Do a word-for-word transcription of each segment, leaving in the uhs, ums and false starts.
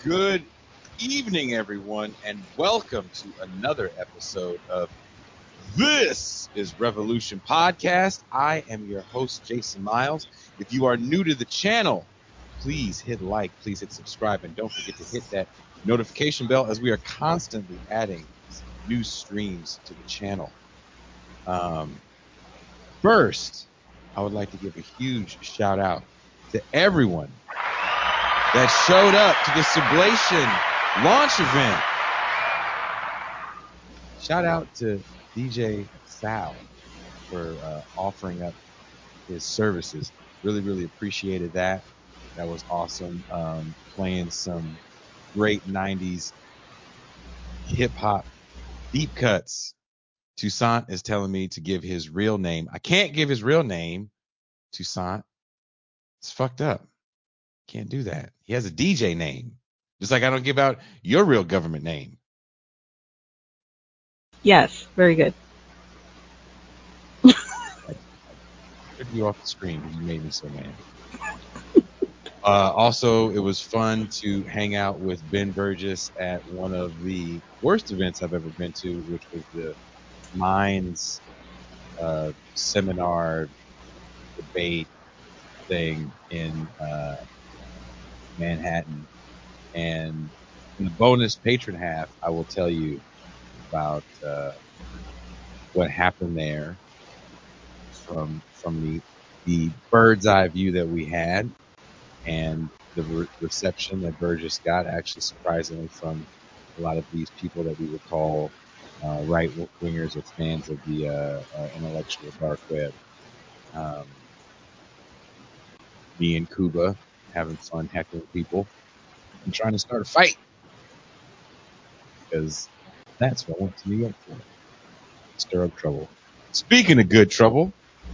Good evening, everyone, and welcome to another episode of This is Revolution Podcast. I am your host, Jason Miles. If you are new to the channel, please hit like, please hit subscribe, and don't forget to hit that notification bell as we are constantly adding new streams to the channel. Um, first, I would like to give a huge shout out to everyone that showed up to the Sublation launch event. Shout out to D J Sal for uh, offering up his services. Really, really appreciated that. That was awesome. Um, playing some great nineties hip hop deep cuts. Toussaint is telling me to give his real name. I can't give his real name, Toussaint. It's fucked up. Can't do that. He has a D J name. Just like I don't give out your real government name. Yes, very good. I took you off the screen because you made me so mad. Uh, also, it was fun to hang out with Ben Burgess at one of the worst events I've ever been to, which was the Minds uh, seminar debate thing in uh, Manhattan. And in the bonus patron half, I will tell you about uh, what happened there from from the the bird's eye view that we had, and the re- reception that Burgess got, actually surprisingly, from a lot of these people that we would call uh, right wingers or fans of the uh, uh, intellectual dark web. Um, me and Cuba having fun heckling people and trying to start a fight, because that's what I went to New York for. Stir up trouble. Speaking of good trouble,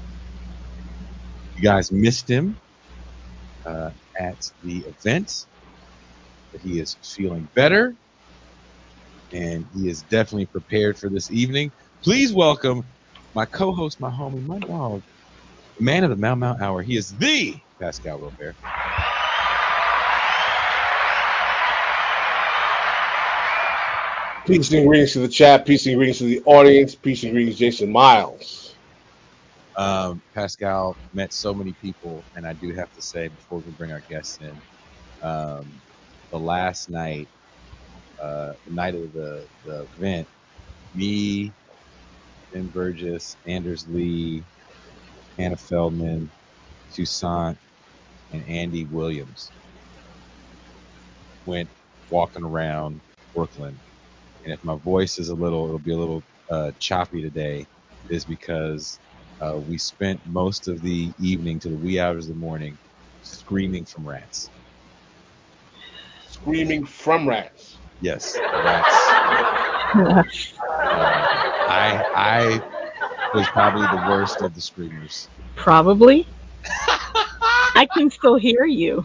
you guys missed him uh, at the event, but he is feeling better, and he is definitely prepared for this evening. Please welcome my co-host, my homie, my dog, the man of the Mau Mau Hour. He is the Pascal Robert. Peace and greetings to the chat. Peace and greetings to the audience. Peace and greetings, Jason Miles. Um, Pascal met so many people, and I do have to say, before we bring our guests in, um, the last night, uh, the night of the, the event, me, Ben Burgess, Anders Lee, Hannah Feldman, Toussaint, and Andy Williams went walking around Brooklyn. And if my voice is a little, it'll be a little uh, choppy today, is because uh, we spent most of the evening to the wee hours of the morning screaming from rats. Screaming from rats. Yes, rats. uh, I I was probably the worst of the screamers. Probably. I can still hear you.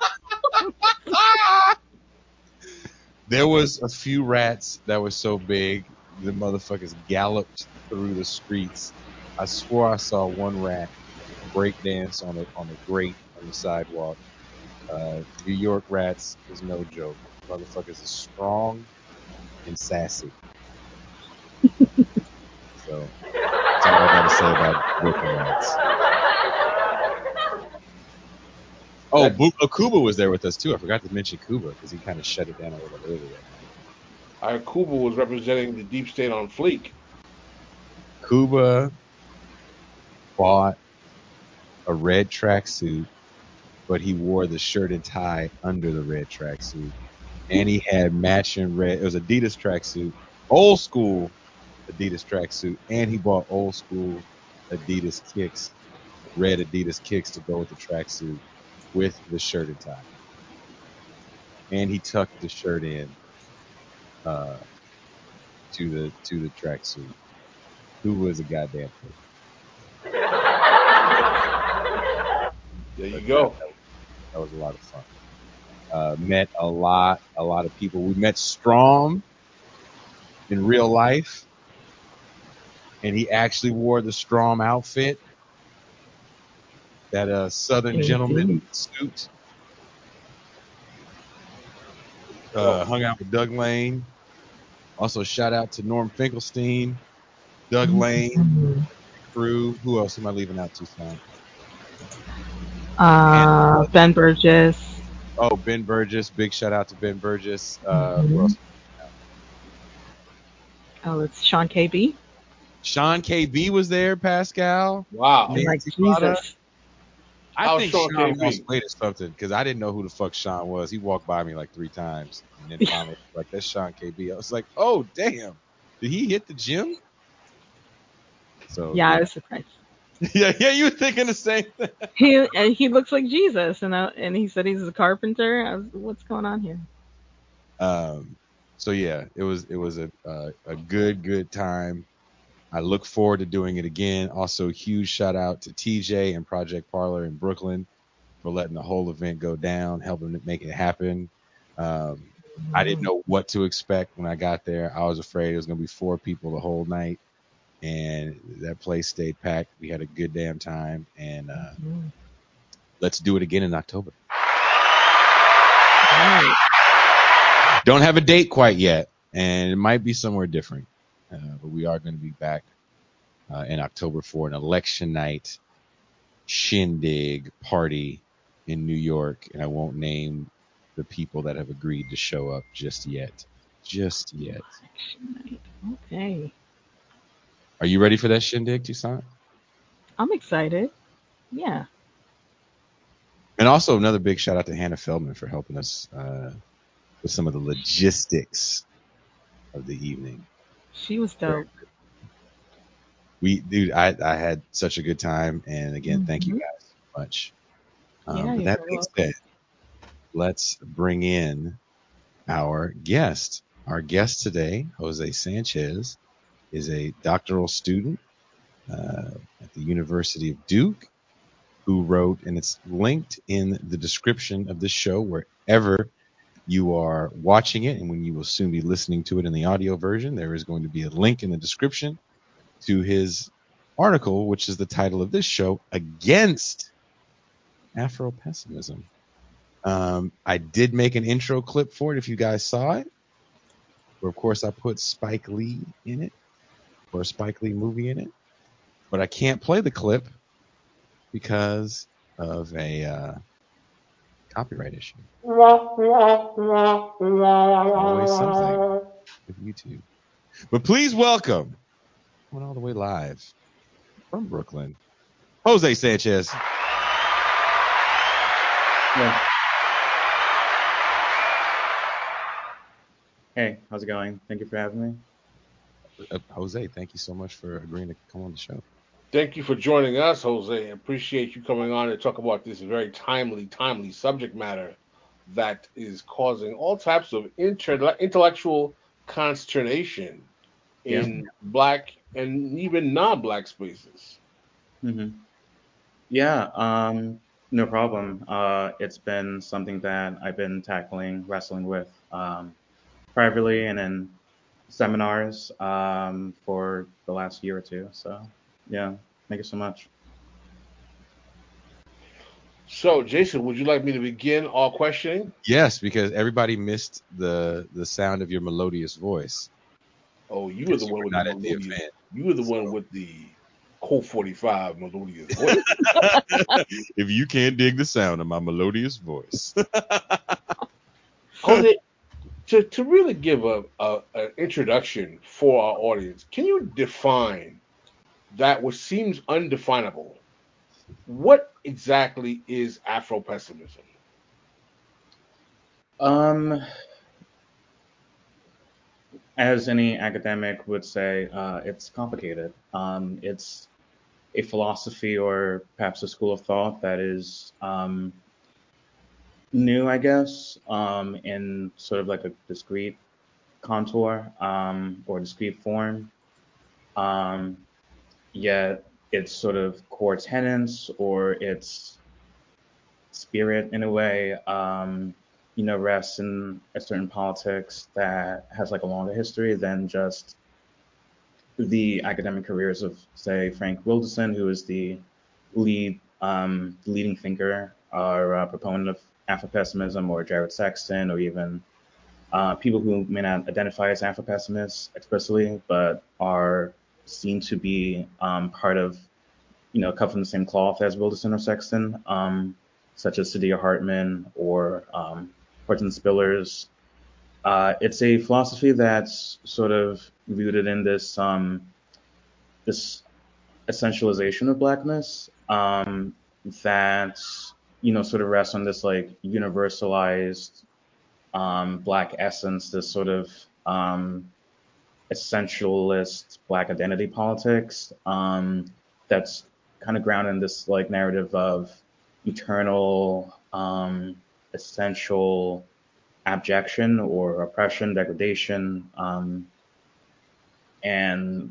There was a few rats that were so big, the motherfuckers galloped through the streets. I swore I saw one rat break dance on a on a grate on the sidewalk. Uh, New York rats is no joke. Motherfuckers is strong and sassy. So that's all I gotta say about Brooklyn rats. Oh, Bu- uh, Kuba was there with us too. I forgot to mention Kuba because he kind of shut it down a little early that night. I heard Kuba was representing the deep state on Fleek. Kuba bought a red tracksuit, but he wore the shirt and tie under the red tracksuit, and he had matching red. It was Adidas tracksuit, old school Adidas tracksuit, and he bought old school Adidas kicks, red Adidas kicks to go with the tracksuit with the shirt and tie, and he tucked the shirt in uh, to the to the tracksuit. Who was a goddamn fool? There you But go. That, that, that was a lot of fun. Uh, met a lot, a lot of people. We met Strom in real life, and he actually wore the Strom outfit, that uh, Southern Indeed. gentleman suit. Uh, hung out with Doug Lane. Also, shout out to Norm Finkelstein, Doug Lane, Mhm. crew. Who else am I leaving out, Tucson? And Uh, Ben Burgess. oh, Ben Burgess. Big shout out to Ben Burgess. Uh, who Mhm. else? Oh, it's Sean K B. Sean K B was there. Pascal. Wow. And like Nancy Prada. Jesus. I How's think Sean Sean lost K B? weight or something because I didn't know who the fuck Sean was. He walked by me like three times, and then finally, like, that's Sean K B. I was like, oh damn, did he hit the gym? So Yeah, I yeah, was surprised. yeah, yeah. You were thinking the same thing. He and he looks like Jesus, and I, and he said he's a carpenter. I was, what's going on here? Um, so yeah, it was it was a uh, a good good time. I look forward to doing it again. Also, huge shout out to T J and Project Parlor in Brooklyn for letting the whole event go down, helping to make it happen. Um, I didn't Mhm. know what to expect when I got there. I was afraid it was going to be four people the whole night, and that place stayed packed. We had a good damn time, and uh, Mhm. let's do it again in October. Right. Don't have a date quite yet, and it might be somewhere different, uh, but we are going to be back uh, in October for an election night shindig party in New York, and I won't name the people that have agreed to show up just yet. Just yet. Action night. Okay. Are you ready for that shindig, Toussaint? I'm excited. Yeah. And also another big shout out to Hannah Feldman for helping us uh, with some of the logistics of the evening. She was dope. We, dude, I, I had such a good time, and again, thank you Hmm. guys so much. Um, Yeah, but you're that very being welcome. said, let's bring in our guest. Our guest today, Jose Sanchez, is a doctoral student uh, at the University of Duke who wrote, and it's linked in the description of this show wherever you are watching it. And when you will soon be listening to it in the audio version, there is going to be a link in the description to his article, which is the title of this show, Against Afro Pessimism. Um, I did make an intro clip for it if you guys saw it, where of course I put Spike Lee in it, or a Spike Lee movie in it, but I can't play the clip because of a uh, copyright issue. Always something with YouTube. But please welcome, coming all the way live from Brooklyn, Jose Sanchez. Yeah. Hey, how's it going? Thank you for having me. Uh, Jose, thank you so much for agreeing to come on the show. Thank you for joining us, Jose. Appreciate you coming on to talk about this very timely, timely subject matter that is causing all types of inter- intellectual consternation Yeah. in black and even non-black spaces. hmm Yeah. Um, no problem. Uh, it's been something that I've been tackling, wrestling with, um, privately and in seminars, um, for the last year or two. So, yeah. Thank you so much. So, Jason, would you like me to begin our questioning? Yes, because everybody missed the the sound of your melodious voice Oh, you were the because you one were with the not at the melodious. event. You were the So one with the Colt forty-five melodious voice. if you can't dig the sound of my melodious voice, Jose, to, to really give a, a an introduction for our audience, can you define that which seems undefinable? What exactly is Afro pessimism? Um, as any academic would say, uh, it's complicated. Um, it's a philosophy or perhaps a school of thought that is, um, new, I guess, um, in sort of like a discrete contour, um, or discrete form. Um, Yet its sort of core tenets or its spirit, in a way, um, you know, rests in a certain politics that has like a longer history than just the academic careers of, say, Frank Wilderson, who is the lead, um, leading thinker or uh, proponent of Afro pessimism, or Jared Sexton, or even uh, people who may not identify as Afro-pessimists explicitly, but are seen to be um, part of, you know, cut from the same cloth as Wilderson or Sexton, um, such as Sadia Hartman or um, Horton Spillers. Uh, it's a philosophy that's sort of rooted in this um, this essentialization of blackness um, that you know sort of rests on this like universalized um, black essence, this sort of um, essentialist black identity politics um, that's kind of grounded in this like narrative of eternal um, essential abjection or oppression, degradation, um, and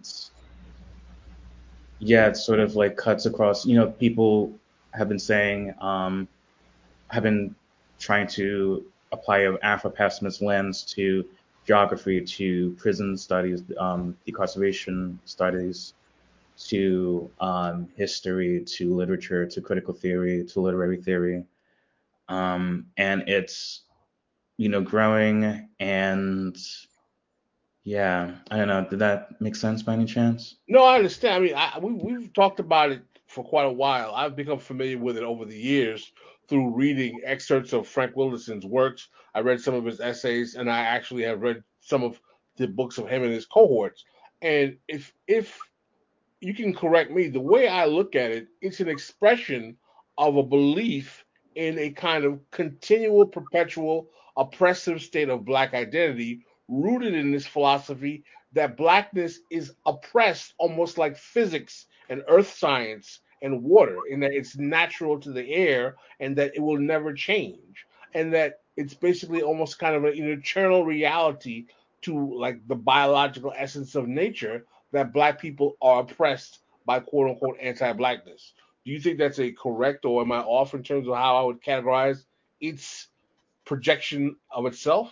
yeah, it sort of like cuts across. You know, people have been saying, um, have been trying to apply an Afro-pessimist lens to geography, to prison studies, um, decarceration studies, to um, history, to literature, to critical theory, to literary theory, um, and it's you know growing and yeah, I don't know. Did that make sense by any chance? No, I understand. I mean, I, we we've talked about it for quite a while. I've become familiar with it over the years through reading excerpts of Frank Wilderson's works. I read some of his essays, and I actually have read some of the books of him and his cohorts. And if if you can correct me. The way I look at it, it's an expression of a belief in a kind of continual, perpetual, oppressive state of black identity rooted in this philosophy that blackness is oppressed almost like physics and earth science and water, in that it's natural to the air and that it will never change. And that it's basically almost kind of an eternal reality to like the biological essence of nature that black people are oppressed by quote unquote anti blackness. Do you think that's a correct, or am I off in terms of how I would categorize its projection of itself?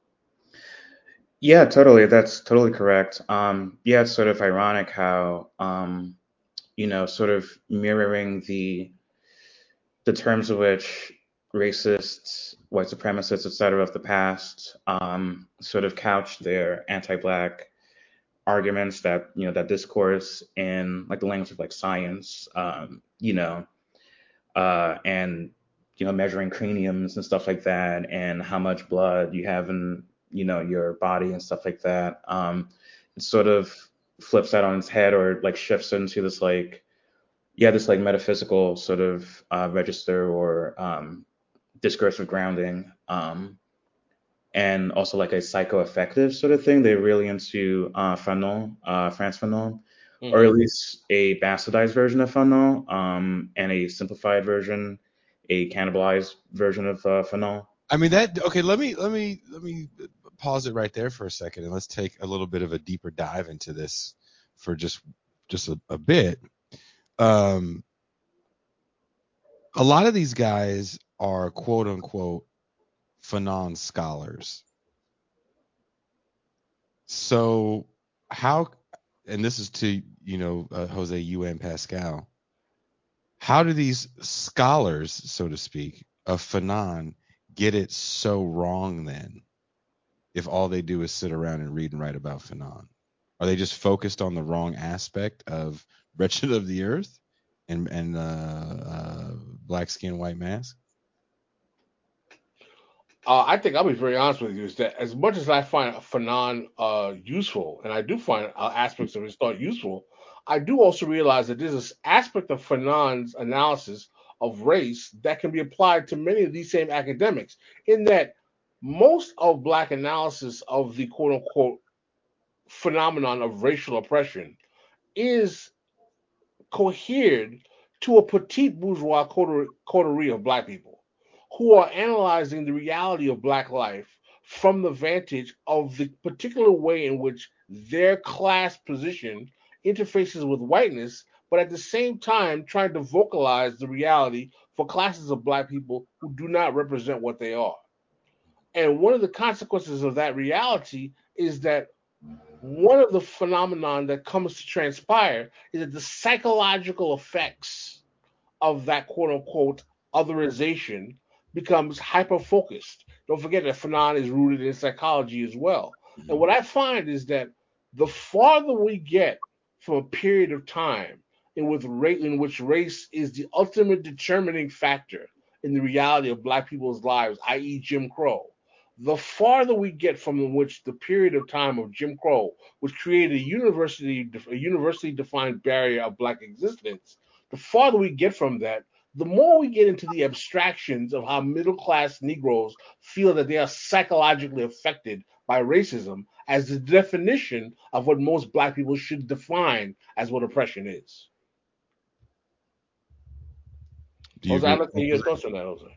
Yeah, totally. That's totally correct. Um, yeah, it's sort of ironic how, um, you know, sort of mirroring the the terms of which racists, white supremacists, et cetera, of the past um, sort of couched their anti-black arguments, that you know that discourse in like the language of like science, um, you know, uh, and you know measuring craniums and stuff like that, and how much blood you have in you know your body and stuff like that. Um, it sort of flips that on its head or like shifts into this like yeah this like metaphysical sort of uh, register or um, discursive grounding. Um, and also like a psychoaffective sort of thing. They're really into uh, Fanon, uh, Frantz Fanon, or at Mm-hmm. least a bastardized version of Fanon, um, and a simplified version, a cannibalized version of uh, Fanon. I mean that okay, let me let me let me pause it right there for a second and let's take a little bit of a deeper dive into this for just just a, a bit. Um a lot of these guys are quote unquote Fanon scholars. So how, and this is to, you know, uh, Jose U N Pascal, how do these scholars, so to speak, of Fanon get it so wrong then, if all they do is sit around and read and write about Fanon? Are they just focused on the wrong aspect of Wretched of the Earth and and uh, uh, Black Skin, White Mask? Uh, I think I'll be very honest with you is that as much as I find Fanon uh, useful, and I do find uh, aspects of his thought useful, I do also realize that there's this aspect of Fanon's analysis of race that can be applied to many of these same academics, in that most of Black analysis of the quote unquote phenomenon of racial oppression is cohered to a petite bourgeois coterie of black people who are analyzing the reality of black life from the vantage of the particular way in which their class position interfaces with whiteness, but at the same time trying to vocalize the reality for classes of black people who do not represent what they are. And one of the consequences of that reality is that one of the phenomenon that comes to transpire is that the psychological effects of that quote unquote otherization becomes hyper focused. Don't forget that Fanon is rooted in psychology as well. And Mhm. what I find is that the farther we get from a period of time in, with ra- in which race is the ultimate determining factor in the reality of black people's lives, that is. Jim Crow, the farther we get from which the period of time of Jim Crow, which created a university a universally defined barrier of black existence, the farther we get from that, the more we get into the abstractions of how middle class Negroes feel that they are psychologically affected by racism as the definition of what most black people should define as what oppression is. Do you Jose, agree I'd with like to that, hear your Jose? thoughts on that, Jose.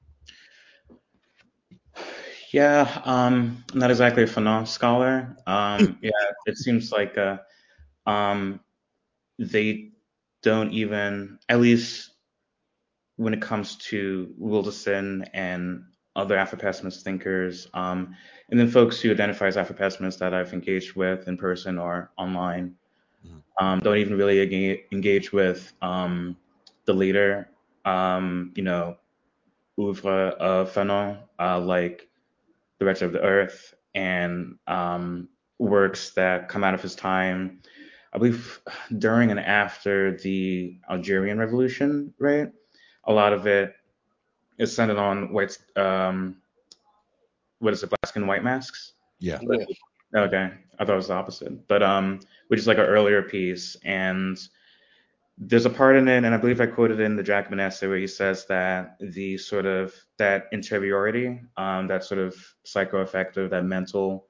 Yeah, um, I'm not exactly a Fanon scholar. Um, yeah, it seems like uh, um, they don't even, at least when it comes to Wilderson and other Afro-pessimist thinkers, um, and then folks who identify as Afro-pessimists that I've engaged with in person or online, Mhm. um, don't even really engage, engage with um, the later, um, you know, oeuvre of Fanon, uh, like The Wretched of the Earth and um, works that come out of his time, I believe during and after the Algerian Revolution, right? A lot of it is centered on white, um, what is it, black skin, white masks? Yeah. Yes. Okay, I thought it was the opposite, but um, which is like an earlier piece, and there's a part in it, and I believe I quoted it in the Jackman essay where he says that the sort of that interiority, um, that sort of psychoaffective, that mental,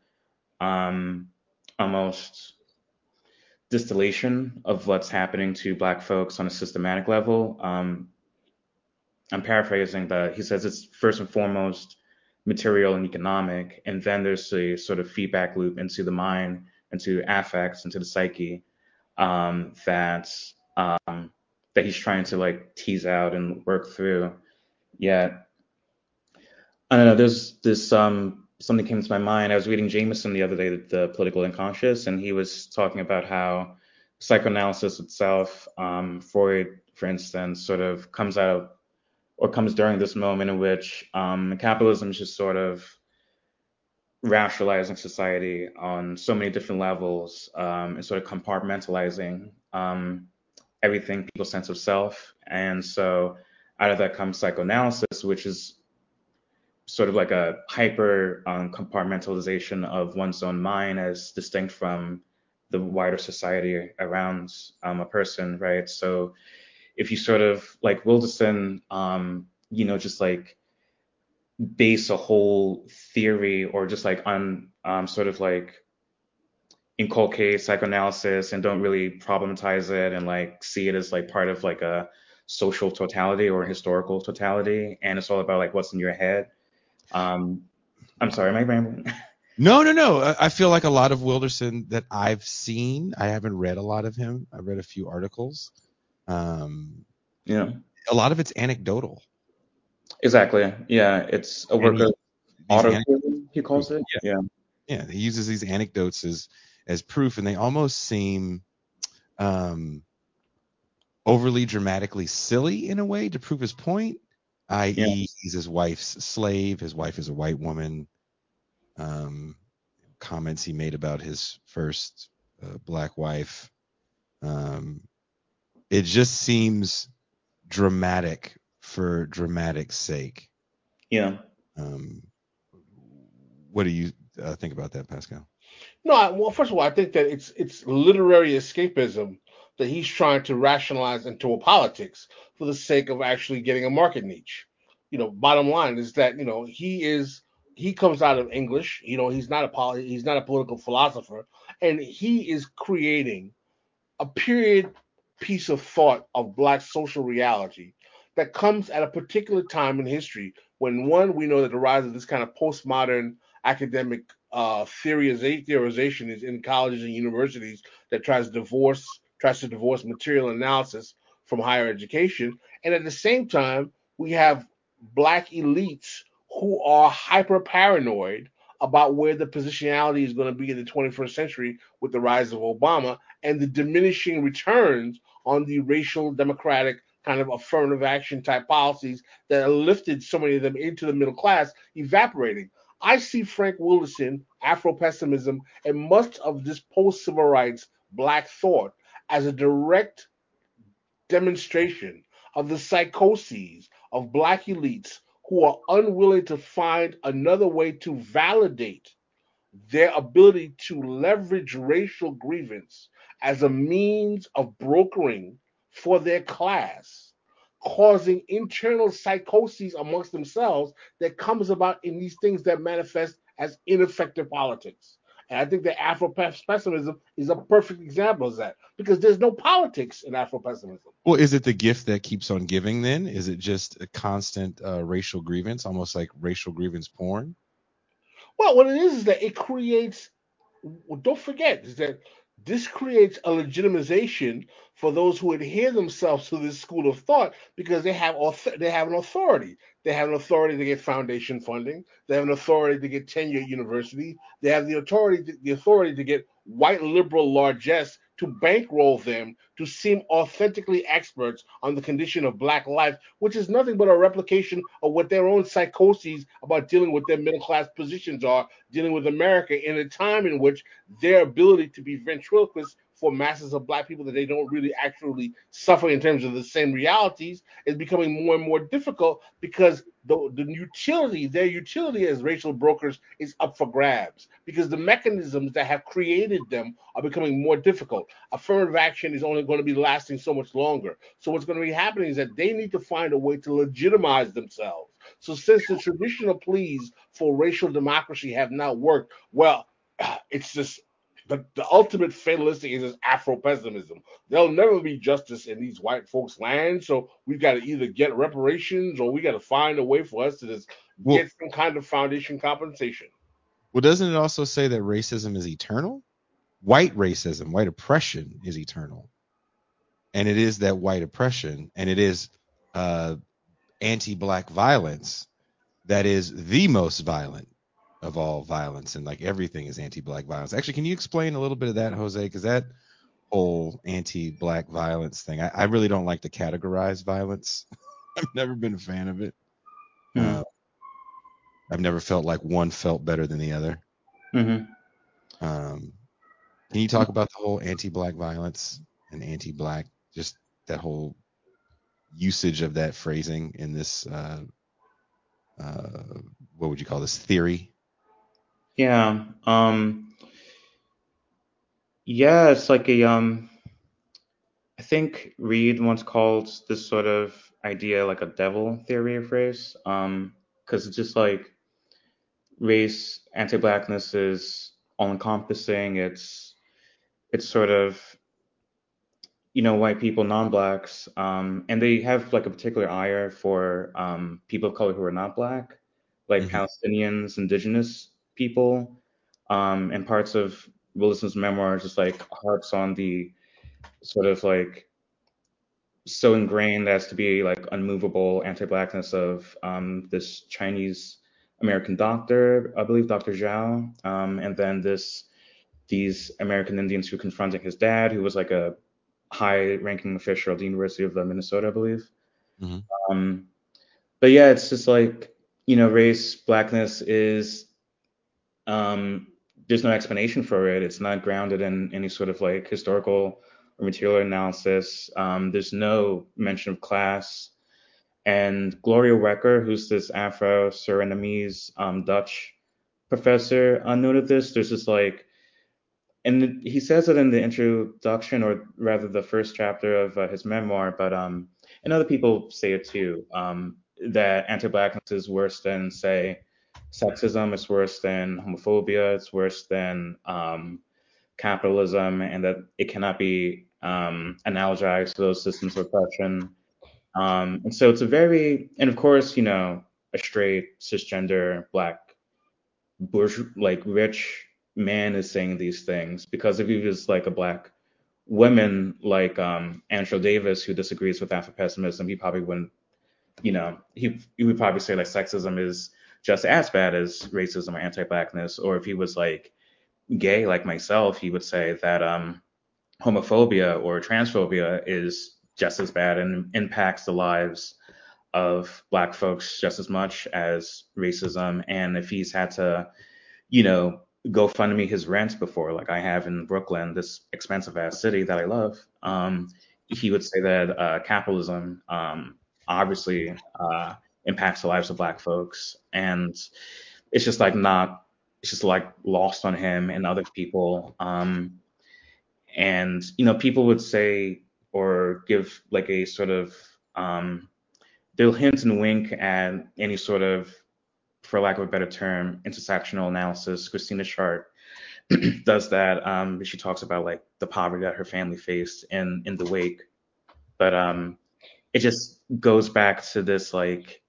um, almost distillation of what's happening to Black folks on a systematic level. Um, I'm paraphrasing, but he says it's first and foremost material and economic, and then there's a sort of feedback loop into the mind, into affects, into the psyche, um, that um, that he's trying to like tease out and work through. Yet, I don't know. There's this um something came to my mind. I was reading Jameson the other day, the Political Unconscious, and he was talking about how psychoanalysis itself, um, Freud, for instance, sort of comes out or comes during this moment in which um, capitalism is just sort of rationalizing society on so many different levels, um, and sort of compartmentalizing um, everything, people's sense of self. And so out of that comes psychoanalysis, which is sort of like a hyper um, compartmentalization of one's own mind as distinct from the wider society around um, a person, right? So if you sort of like Wilderson, um, you know, just like base a whole theory or just like on um, sort of like inculcate psychoanalysis and don't really problematize it and like see it as like part of like a social totality or historical totality, and it's all about like what's in your head. um I'm sorry, am I rambling? No, no, no. I I feel like a lot of Wilderson that I've seen, I haven't read a lot of him. I've read a few articles. Um, Yeah, a lot of it's anecdotal, exactly. Yeah, it's a and work he of these anecdotes autosm, he proof. calls it. Yeah, Yeah, yeah. He uses these anecdotes as as proof, and they almost seem um, overly dramatically silly in a way to prove his point. yeah, i e, he's his wife's slave. His wife is a white woman. Um, comments he made about his first uh, black wife. Um, it just seems dramatic for dramatic's sake. yeah, Um, what do you uh, think about that, Pascal? No, I, well, first of all, I think that it's it's literary escapism that he's trying to rationalize into a politics for the sake of actually getting a market niche. You know, bottom line is that you know he is he comes out of English. You know, he's not a poli- he's not a political philosopher, and he is creating a period piece of thought of black social reality that comes at a particular time in history when one we know that the rise of this kind of postmodern academic uh, theorization is in colleges and universities that tries to divorce tries to divorce material analysis from higher education, and at the same time we have black elites who are hyper paranoid about where the positionality is going to be in the twenty-first century with the rise of Obama and the diminishing returns on the racial democratic kind of affirmative action type policies that have lifted so many of them into the middle class evaporating. I see Frank Wilderson, Afro pessimism, and much of this post civil rights black thought as a direct demonstration of the psychoses of black elites who are unwilling to find another way to validate their ability to leverage racial grievance as a means of brokering for their class, causing internal psychoses amongst themselves that comes about in these things that manifest as ineffective politics. And I think that Afro pessimism is a perfect example of that because there's no politics in Afro pessimism. Well, is it the gift that keeps on giving then? Is it just a constant uh, racial grievance, almost like racial grievance porn? Well, what it is is that it creates, well, don't forget, is that this creates a legitimization for those who adhere themselves to this school of thought because they have they have an authority. They have an authority to get foundation funding. They have an authority to get tenure at university. They have the authority to, the authority to get white liberal largesse to bankroll them to seem authentically experts on the condition of black life, which is nothing but a replication of what their own psychoses about dealing with their middle class positions are, dealing with America in a time in which their ability to be ventriloquists for masses of black people that they don't really actually suffer in terms of the same realities is becoming more and more difficult because the, the utility, their utility as racial brokers is up for grabs because the mechanisms that have created them are becoming more difficult. Affirmative action is only going to be lasting so much longer. So what's going to be happening is that they need to find a way to legitimize themselves. So since the traditional pleas for racial democracy have not worked, well, it's just the, the ultimate fatalistic is this Afro pessimism. There'll never be justice in these white folks' lands, so we've got to either get reparations or we got to find a way for us to just Well, get some kind of foundation compensation. well, doesn't it also say that racism is eternal? White racism, white oppression is eternal. And it is that white oppression, and it is uh, anti-black violence that is the most violent of all violence, and like everything is anti-black violence. Actually, can you explain a little bit of that, Jose? Because that whole anti-black violence thing, I, I really don't like to categorize violence. I've never been a fan of it. Mm-hmm. Uh, I've never felt like one felt better than the other. Mm-hmm. Um, can you talk about the whole anti-black violence and anti-black, just that whole usage of that phrasing in this, uh, uh, what would you call this, theory? Yeah. Um, yeah, it's like a um I think Reed once called this sort of idea like a devil theory of race. Um, because it's just like race, anti-blackness is all encompassing. It's it's sort of, you know, white people, non-blacks, um, and they have like a particular ire for um, people of color who are not black, like Mm-hmm. Palestinians, indigenous people, um, and parts of Willison's memoir just like harps on the sort of like so ingrained as to be like unmovable anti-blackness of um, this Chinese American doctor, I believe Doctor Zhao, um, and then this these American Indians who confronting his dad, who was like a high-ranking official at the University of uh, Minnesota, I believe. Mm-hmm. Um, but yeah, it's just like, you know, race, blackness is um, there's no explanation for it. It's not grounded in any sort of like historical or material analysis. Um, there's no mention of class. And Gloria Wecker, who's this Afro-Surinamese um, Dutch professor, uh, noted this. There's this like, and he says it in the introduction, or rather the first chapter of uh, his memoir, but um, and other people say it too, um, that anti-blackness is worse than, say, sexism, it's worse than homophobia, it's worse than um, capitalism, and that it cannot be um, analogized to those systems of oppression. Um, and so it's a very, and of course, you know, a straight cisgender black bourgeois, like rich man is saying these things, because if he was like a black woman like um, Angela Davis who disagrees with Afro pessimism, he probably wouldn't, you know, he, he would probably say like sexism is just as bad as racism or anti-blackness. Or if he was like gay like myself, he would say that um, homophobia or transphobia is just as bad and impacts the lives of black folks just as much as racism. And if he's had to, you know, go fund me his rent before, like I have in Brooklyn, this expensive ass city that I love, um, he would say that uh, capitalism um, obviously uh, impacts the lives of black folks. And it's just like not, it's just like lost on him and other people. Um, and, you know, people would say or give like a sort of, um, they'll hint and wink at any sort of, for lack of a better term, intersectional analysis. Christina Sharp does that. Um, she talks about like the poverty that her family faced in in the wake, but um, it just goes back to this like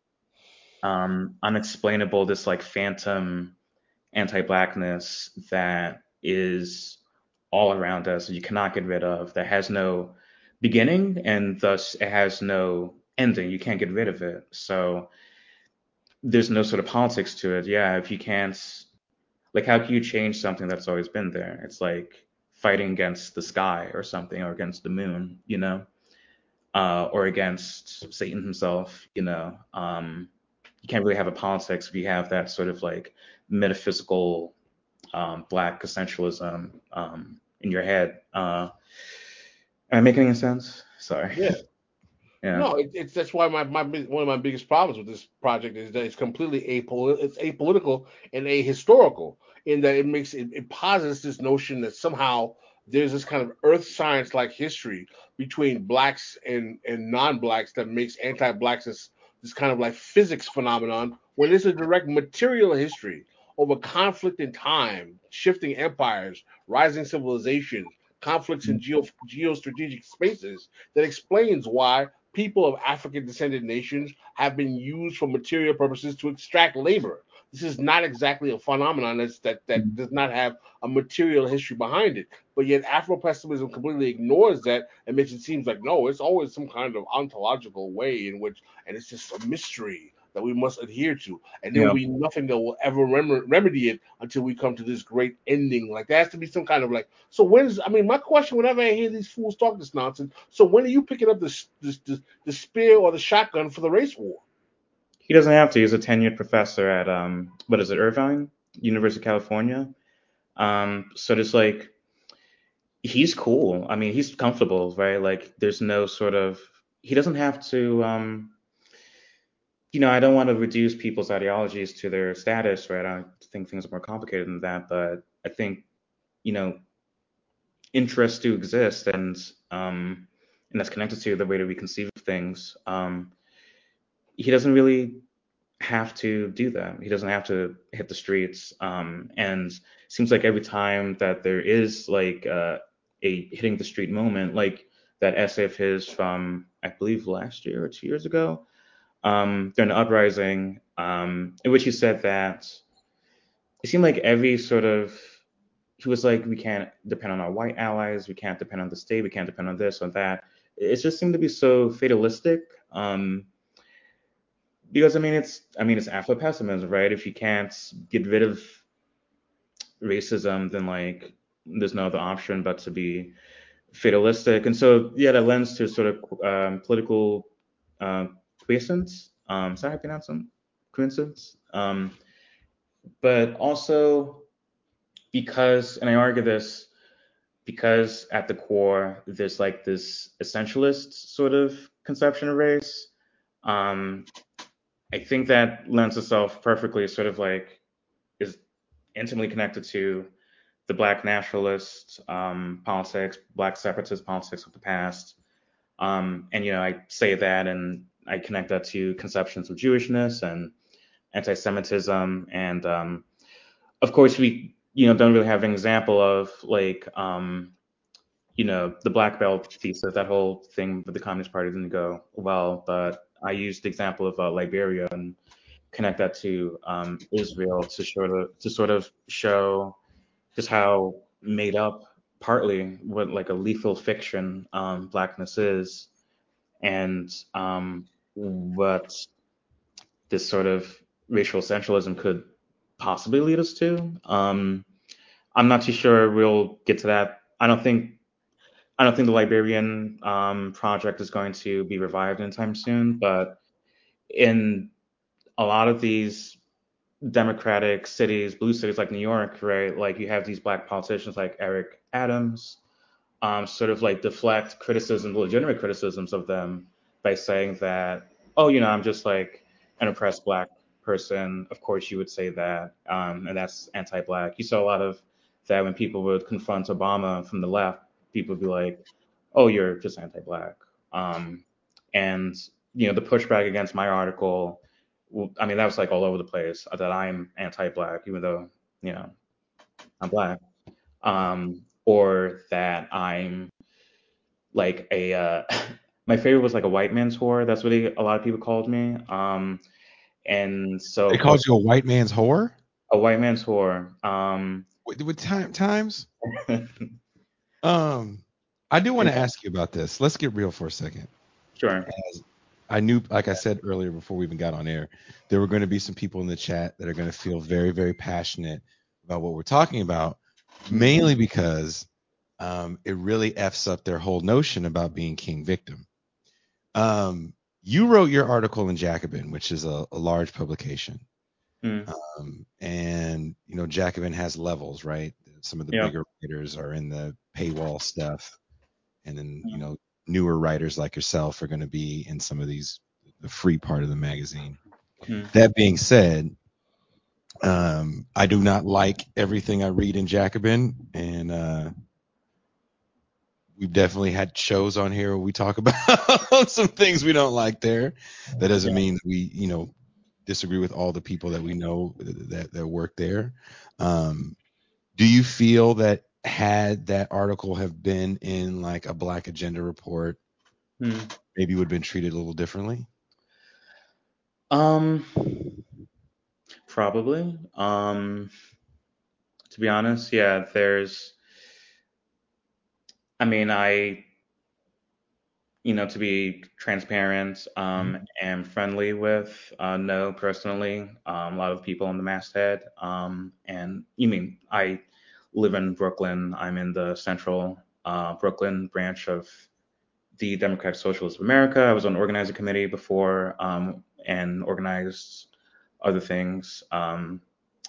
um, unexplainable, this like phantom anti-blackness that is all around us, you cannot get rid of, that has no beginning and thus it has no ending. You can't get rid of it. So there's no sort of politics to it. Yeah, if you can't, like, how can you change something that's always been there? It's like fighting against the sky or something, or against the moon, you know, uh, or against Satan himself, you know. Um, you can't really have a politics if you have that sort of like metaphysical um, black essentialism um, in your head. Uh, am I making any sense? Sorry. Yeah. Yeah. No, it, it's that's why my, my big- one of my biggest problems with this project is that it's completely apolitical. It's apolitical and ahistorical in that it makes it, it posits this notion that somehow there's this kind of earth science like history between blacks and and non-blacks that makes anti-blacks this, this kind of like physics phenomenon when it's a direct material history over conflict in time, shifting empires, rising civilizations, conflicts in geo geostrategic spaces that explains why people of African descended nations have been used for material purposes to extract labor. This is not exactly a phenomenon that's, that that does not have a material history behind it. But yet Afro-pessimism completely ignores that and makes it seem like no, it's always some kind of ontological way in which, and it's just a mystery that we must adhere to, and there will Yeah. be nothing that will ever rem- remedy it until we come to this great ending. Like there has to be some kind of like. So when's? I mean, my question whenever I hear these fools talk this nonsense. So when are you picking up this this, this the spear or the shotgun for the race war? He doesn't have to. He's a tenured professor at um, what is it, Irvine, University of California. Um, so just like he's cool. I mean, he's comfortable, right? Like there's no sort of he doesn't have to. Um, you know, I don't want to reduce people's ideologies to their status, right? I think things are more complicated than that, but I think you know interests do exist, and um, and that's connected to the way that we conceive of things. Um, he doesn't really have to do that. He doesn't have to hit the streets. Um, and it seems like every time that there is like uh, a hitting the street moment, like that essay of his from I believe last year or two years ago, um, during the uprising, um, in which he said that it seemed like every sort of he was like, we can't depend on our white allies, we can't depend on the state, we can't depend on this or that. It just seemed to be so fatalistic. Um, because I mean it's I mean it's Afro-pessimism, right? If you can't get rid of racism, then like there's no other option but to be fatalistic. And so yeah, that lends to sort of um, political uh, quiescence. Um, is that how you pronounce it? Quiescence. Um, but also because, and I argue this because at the core there's like this essentialist sort of conception of race. Um, I think that lends itself perfectly, sort of like is intimately connected to the black nationalist um, politics, black separatist politics of the past. Um, and, you know, I say that and I connect that to conceptions of Jewishness and anti-Semitism. And, um, of course, we, you know, don't really have an example of like, um, you know, the Black Belt thesis, that whole thing with the Communist Party didn't go well. But I used the example of uh, Liberia and connect that to um, Israel to sort of to sort of show just how made up partly what like a lethal fiction um, blackness is, and um, what this sort of racial essentialism could possibly lead us to. Um, I'm not too sure we'll get to that. I don't think I don't think the Liberian um, project is going to be revived anytime soon, but in a lot of these democratic cities, blue cities like New York, right? Like you have these black politicians like Eric Adams, um, sort of like deflect criticism, legitimate criticisms of them by saying that, oh, you know, I'm just like an oppressed black person. Of course, you would say that, um, and that's anti-black. You saw a lot of that when people would confront Obama from the left. People would be like, oh, you're just anti-black. Um, and you know, the pushback against my article, w- I mean, that was like all over the place uh, that I'm anti-black, even though you know I'm black, um, or that I'm like a uh, my favorite was like a white man's whore. That's what he, a lot of people called me. Um, and so They of course called you a white man's whore a white man's whore. Um, with, with time times. Um, I do want to ask you about this. Let's get real for a second. sure. As I knew, like I said earlier before we even got on air, there were going to be some people in the chat that are going to feel very, very passionate about what we're talking about, mainly because um, it really f's up their whole notion about being king victim. Um, you wrote your article in Jacobin, which is a, a large publication. Mm, Um, and you know, Jacobin has levels, right? Some of the yeah. bigger writers are in the paywall stuff, and then you Mm, know, newer writers like yourself are going to be in some of these the free part of the magazine. mm, That being said, um, I do not like everything I read in Jacobin, and uh, we've definitely had shows on here where we talk about some things we don't like there. That doesn't yeah. mean that we, you know, disagree with all the people that we know that that work there. Um, do you feel that had that article have been in like a Black Agenda report, Mm. maybe would have been treated a little differently? Um, probably. Um, to be honest, yeah. There's. I mean, I you know, to be transparent um, and friendly with uh, No personally. Um, a lot of people on the masthead. Um, and you mean I live in Brooklyn. I'm in the central uh, Brooklyn branch of the Democratic Socialists of America. I was on the organizing committee before um, and organized other things. Um,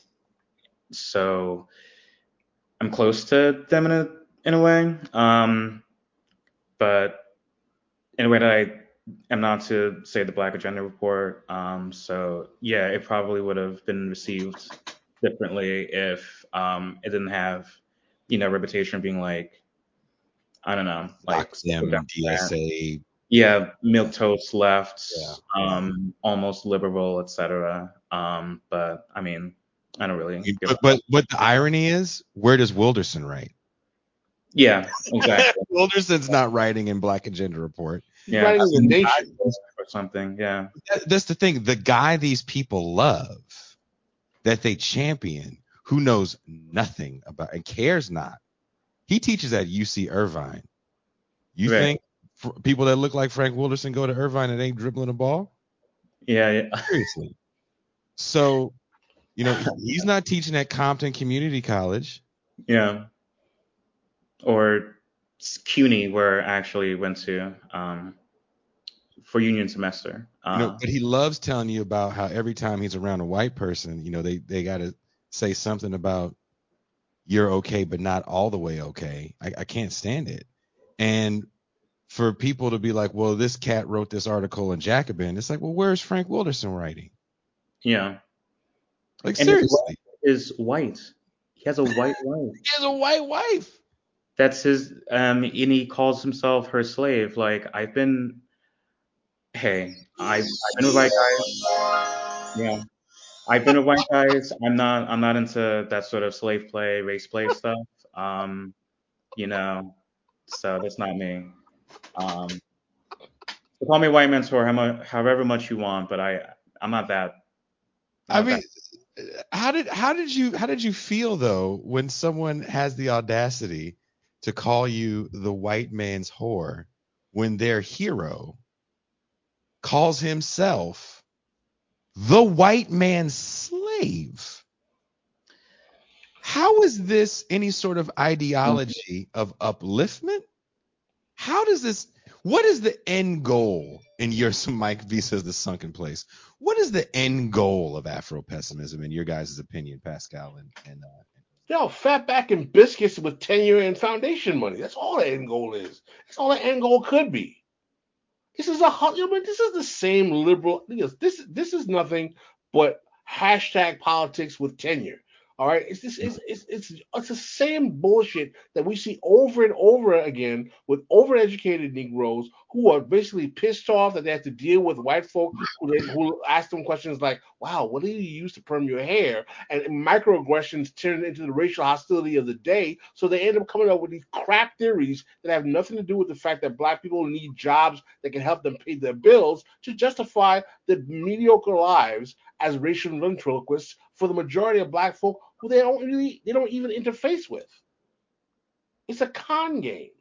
so I'm close to them in a in a way. Um, but in a way that I am not to say the Black Agenda report. Um, so yeah, it probably would have been received differently if um, it didn't have, you know, reputation of being like, I don't know, like Doc super them, D S Democrat. A. Yeah, milk toast left, Yeah, yeah. um, almost liberal, et cetera. Um, but I mean, I don't really You- give a But but what the irony is, where does Wilderson write? yeah, exactly. Wilderson's not writing in Black Agenda report. He's Yeah, writing in the Nation. or something. Yeah, That- that's the thing. The guy these people love, that they champion, who knows nothing about and cares not. He teaches at U C Irvine. You right. think fr- people that look like Frank Wilderson go to Irvine and ain't dribbling a ball? Yeah, yeah. Seriously. So, you know, he- he's not teaching at Compton Community College. Yeah. Or CUNY, where I actually went to um, for union semester. You know, Uh, but he loves telling you about how every time he's around a white person, you know, they they got to say something about you're okay, but not all the way okay. I, I can't stand it. And for people to be like, well, this cat wrote this article in Jacobin, it's like, well, where's Frank Wilderson writing? yeah, Like, and his wife seriously, is white. He has a white wife. he has a white wife. That's his, um, and he calls himself her slave. Like I've been, hey, I've I've been with white guys. Yeah, I've been with white guys. I'm not I'm not into that sort of slave play, race play stuff. Um, you know, so that's not me. Um, so call me a white man's whore, how mu- however much you want, but I I'm not that. I'm I not that. mean, how did how did you how did you feel though when someone has the audacity to call you the white man's whore when their hero calls himself the white man's slave? How is this any sort of ideology of upliftment? how does this? What is the end goal in your? Mike V says the sunken place. What is the end goal of Afro pessimism in your guys' opinion, Pascal and and? Uh, Yo, fatback and biscuits with tenure and foundation money. That's all the end goal is. That's all the end goal could be. This is a you know, this is the same liberal. This this is nothing but hashtag politics with tenure. All right, it's this it's, it's it's it's the same bullshit that we see over and over again with overeducated Negroes who are basically pissed off that they have to deal with white folk who they, who ask them questions like, "Wow, what do you use to perm your hair?" And microaggressions turn into the racial hostility of the day. So they end up coming up with these crap theories that have nothing to do with the fact that black people need jobs that can help them pay their bills to justify the mediocre lives as racial ventriloquists for the majority of black folk who they don't really they don't even interface with. It's a con game.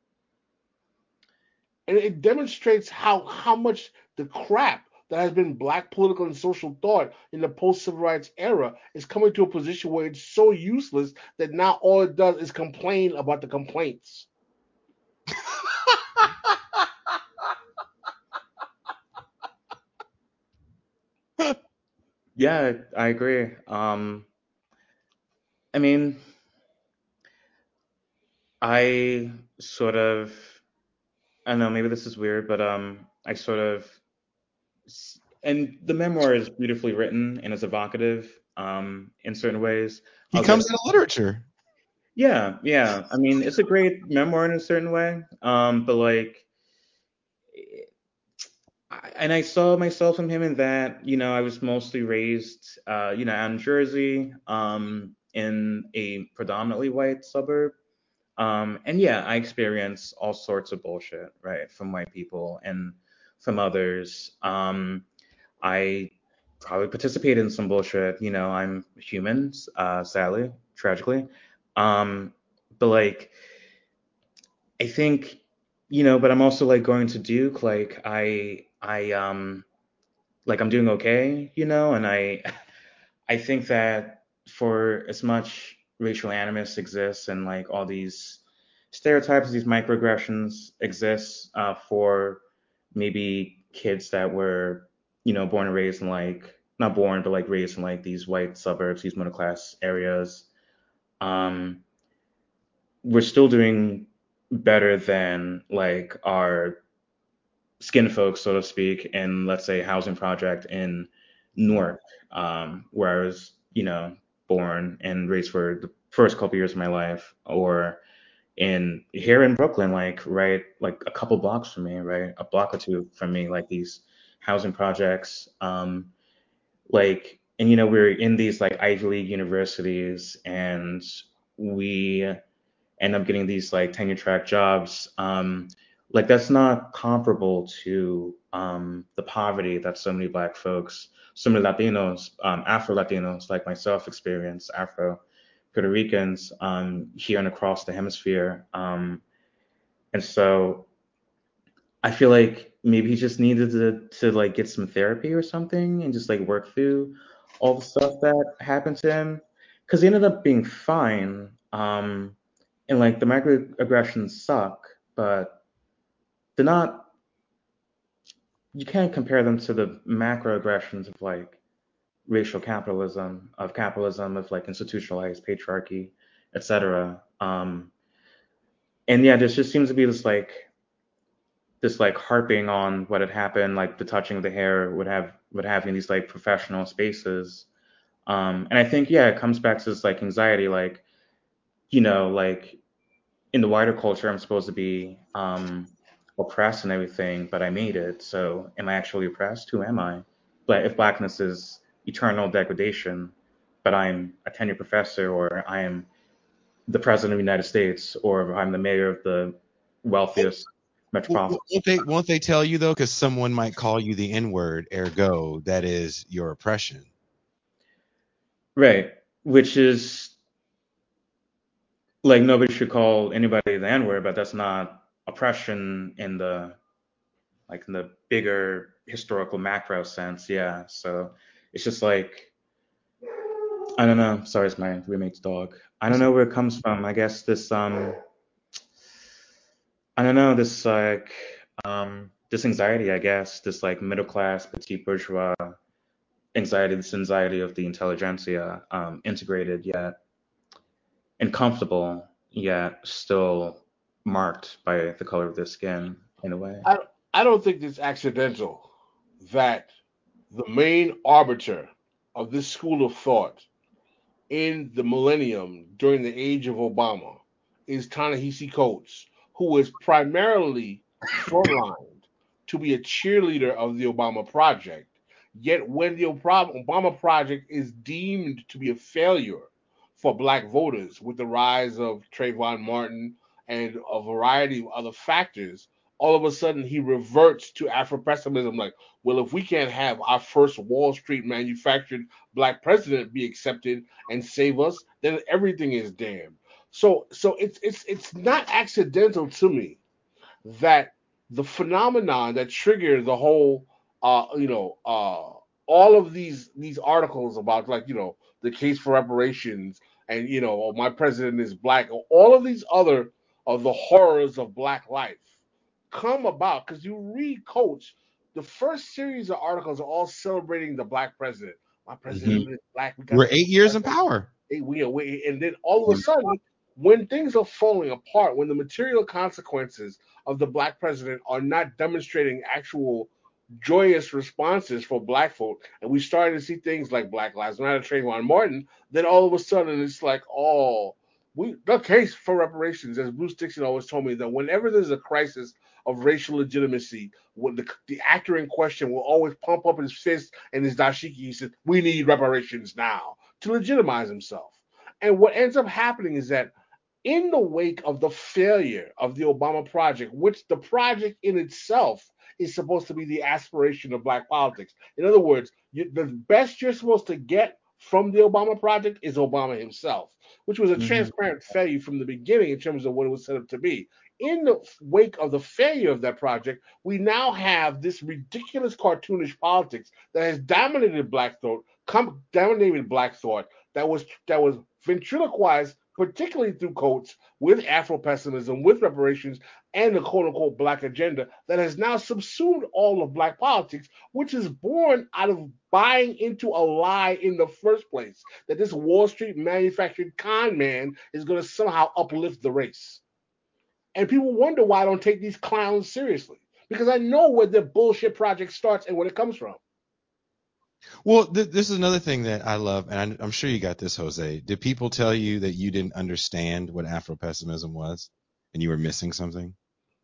And it demonstrates how how much the crap that has been black political and social thought in the post-civil rights era is coming to a position where it's so useless that now all it does is complain about the complaints. Yeah, I agree. Um, I mean, I sort of, I don't know, maybe this is weird, but um, I sort of, and the memoir is beautifully written and is evocative um, in certain ways. he I'll get, comes out of literature. yeah, yeah. I mean, it's a great memoir in a certain way, um, but like, I- and I saw myself in him in that, you know, I was mostly raised, uh, you know, out in Jersey, um, in a predominantly white suburb. Um, and yeah, I experience all sorts of bullshit, right, from white people and from others. Um, I probably participated in some bullshit. You know, I'm human, uh, sadly, tragically. Um, but like, I think, you know, but I'm also like going to Duke, like I, I, um, like I'm doing okay, you know, and I, I think that for as much racial animus exists and like all these stereotypes, these microaggressions exist uh, for maybe kids that were, you know, born and raised in like, not born, but like raised in like these white suburbs, these middle class areas. Um, we're still doing better than like our skin folks, so to speak, in let's say housing project in Newark, um, where I was, you know, born and raised for the first couple years of my life, or in here in Brooklyn, like right, like a couple blocks from me, right, a block or two from me, like these housing projects, um, like, and you know, we're in these like Ivy League universities, and we end up getting these like tenure track jobs. Um, like that's not comparable to um, the poverty that so many Black folks, so many Latinos, um, Afro Latinos like myself experience, Afro Puerto Ricans um, here and across the hemisphere. Um, and so I feel like maybe he just needed to to like get some therapy or something and just like work through all the stuff that happened to him because he ended up being fine. Um, and like the microaggressions suck, but they're not. You can't compare them to the macroaggressions of like racial capitalism, of capitalism, of like institutionalized patriarchy, et cetera. Um, and yeah, there just seems to be this like this like harping on what had happened, like the touching of the hair would have would have in these like professional spaces. Um, and I think yeah, it comes back to this like anxiety, like you know, like in the wider culture, I'm supposed to be um, oppressed and everything, but I made it. So am I actually oppressed? Who am I? But if blackness is eternal degradation, but I'm a tenured professor, or I am the president of the United States, or I'm the mayor of the wealthiest metropolitan. Won't they? Won't they tell you though? Because someone might call you the N word. Ergo, that is your oppression. Right. Which is like nobody should call anybody the N word, but that's not oppression in the like in the bigger historical macro sense. Yeah. So it's just like I don't know. Sorry, it's my roommate's dog. I don't know where it comes from. I guess this um I don't know, this like um this anxiety, I guess, this like middle class petite bourgeois anxiety, this anxiety of the intelligentsia, um, integrated yet and comfortable, yet still marked by the color of their skin in a way. I I don't think it's accidental that the main arbiter of this school of thought in the millennium during the age of Obama is Ta-Nehisi Coates, who is primarily frontlined to be a cheerleader of the Obama project. Yet when the Obama Obama project is deemed to be a failure for black voters with the rise of Trayvon Martin and a variety of other factors, all of a sudden he reverts to Afro-pessimism like, well, if we can't have our first Wall Street manufactured black president be accepted and save us, then everything is damned. So so it's it's it's not accidental to me that the phenomenon that triggered the whole uh you know uh all of these these articles about, like, you know, the case for reparations, and, you know, oh, my president is black, or all of these other of the horrors of black life come about because you read Coach. The first series of articles are all celebrating the black president. My Hmm. president is black. We got We're the eight years in power. Hey, we, we, and then all of a sudden, when things are falling apart, when the material consequences of the black president are not demonstrating actual joyous responses for black folk, and we started to see things like Black Lives Matter, Trayvon Martin, then all of a sudden it's like, oh, we the case for reparations, as Bruce Dixon always told me, that whenever there's a crisis of racial legitimacy, when the, the actor in question will always pump up his fist and his dashiki, he says, we need reparations now, to legitimize himself. And what ends up happening is that in the wake of the failure of the Obama project, which the project in itself is supposed to be the aspiration of black politics. In other words, you, the best you're supposed to get from the Obama project is Obama himself, which was a Hmm. transparent failure from the beginning in terms of what it was set up to be. In the wake of the failure of that project, we now have this ridiculous cartoonish politics that has dominated black thought, come, dominated black thought, that was that was ventriloquized, particularly through Coates, with Afro-pessimism, with reparations, and the quote-unquote black agenda that has now subsumed all of black politics, which is born out of buying into a lie in the first place, that this Wall Street manufactured con man is going to somehow uplift the race. And people wonder why I don't take these clowns seriously, because I know where their bullshit project starts and where it comes from. Well, th- this is another thing that I love, and I, I'm sure you got this, Jose. Did people tell you that you didn't understand what Afro-pessimism was, and you were missing something?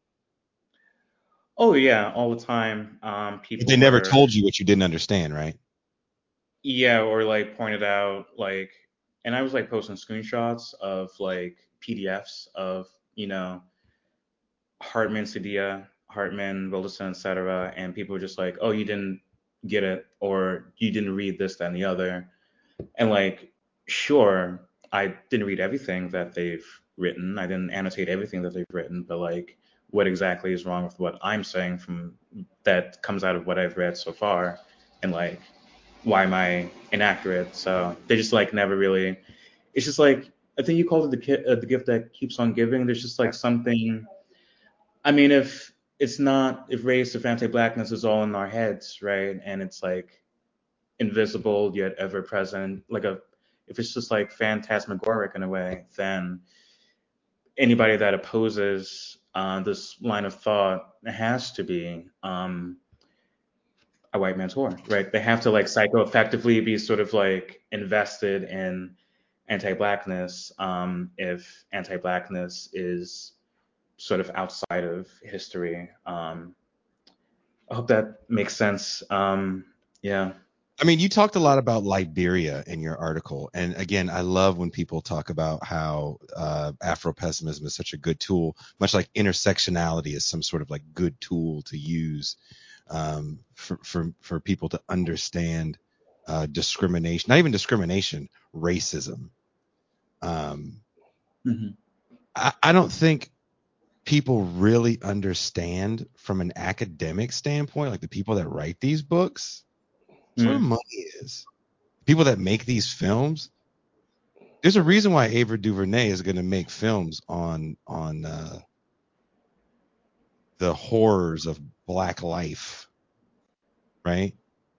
Oh yeah, all the time. Um, But they people never were, told you what you didn't understand, right? yeah, or like pointed out like, and I was like posting screenshots of like P D Fs of, you know, Hartman, Sadia, Hartman, Wilderson, et cetera. And people were just like, oh, you didn't get it, or you didn't read this, that, and the other. And like, sure, I didn't read everything that they've written. I didn't annotate everything that they've written, but like, what exactly is wrong with what I'm saying from that comes out of what I've read so far? And like, why am I inaccurate? So they just like never really. It's just like, I think you called it the ki- uh, the gift that keeps on giving. There's just like something. I mean, if it's not, if race, if anti-blackness is all in our heads, right? And it's like invisible yet ever present, like a, if it's just like phantasmagoric in a way, then anybody that opposes uh, this line of thought has to be um, a white man's whore, right? They have to like psychoeffectively be sort of like invested in anti-blackness um, if anti-blackness is sort of outside of history. Um, I hope that makes sense. Um, yeah. I mean, you talked a lot about Liberia in your article, and again, I love when people talk about how uh, Afro-pessimism is such a good tool, much like intersectionality is some sort of like good tool to use um, for, for for people to understand uh, discrimination, not even discrimination, racism. Um, Hmm. I, I don't think people really understand from an academic standpoint, like the people that write these books, that's where the Mm. money is. People that make these films. There's a reason why Ava DuVernay is going to make films on on uh, the horrors of black life, right?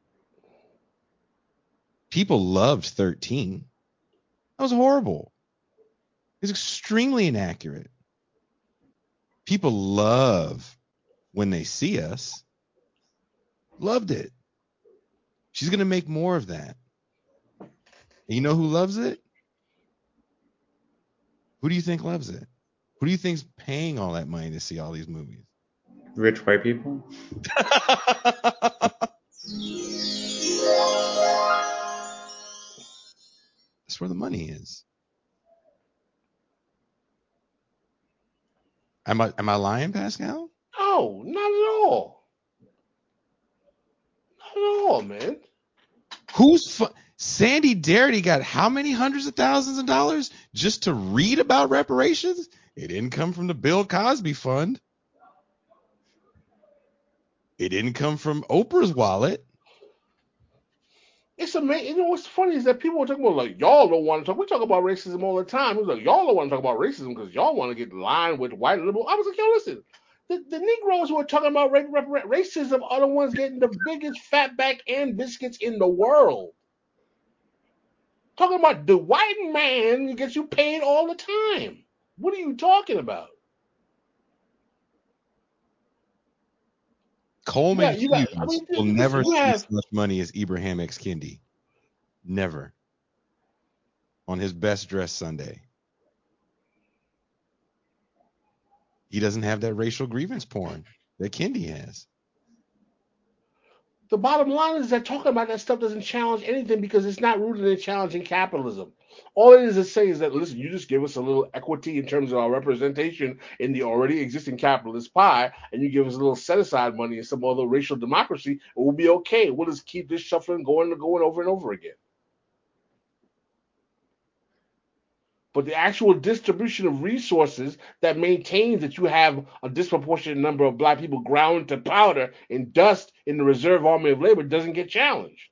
People loved thirteen. That was horrible. It's extremely inaccurate. People love When They See Us. Loved it. She's going to make more of that. And you know who loves it? Who do you think loves it? Who do you think's paying all that money to see all these movies? Rich white people. That's where the money is. Am I am I lying, Pascal? No, not at all. Not at all, man. Who's fu- Sandy Darity got how many hundreds of thousands of dollars just to read about reparations? It didn't come from the Bill Cosby Fund. It didn't come from Oprah's wallet. It's amazing. You know what's funny is that people are talking about like y'all don't want to talk. We talk about racism all the time. It's like y'all don't want to talk about racism because y'all want to get in line with white liberal. I was like, yo, listen, the, the Negroes who are talking about ra- ra- racism are the ones getting the biggest fatback and biscuits in the world. Talking about the white man gets you paid all the time. What are you talking about? Coleman Yeah, you got. I Hughes mean, will listen, never you see have. so much money as Ibrahim X. Kendi. Never. On his best dressed Sunday. He doesn't have that racial grievance porn that Kendi has. The bottom line is that talking about that stuff doesn't challenge anything because it's not rooted in challenging capitalism. All it is is saying is that, listen, you just give us a little equity in terms of our representation in the already existing capitalist pie, and you give us a little set aside money in some other racial democracy, and we'll be okay. We'll just keep this shuffling going and going over and over again. But the actual distribution of resources that maintains that you have a disproportionate number of black people ground to powder and dust in the reserve army of labor doesn't get challenged.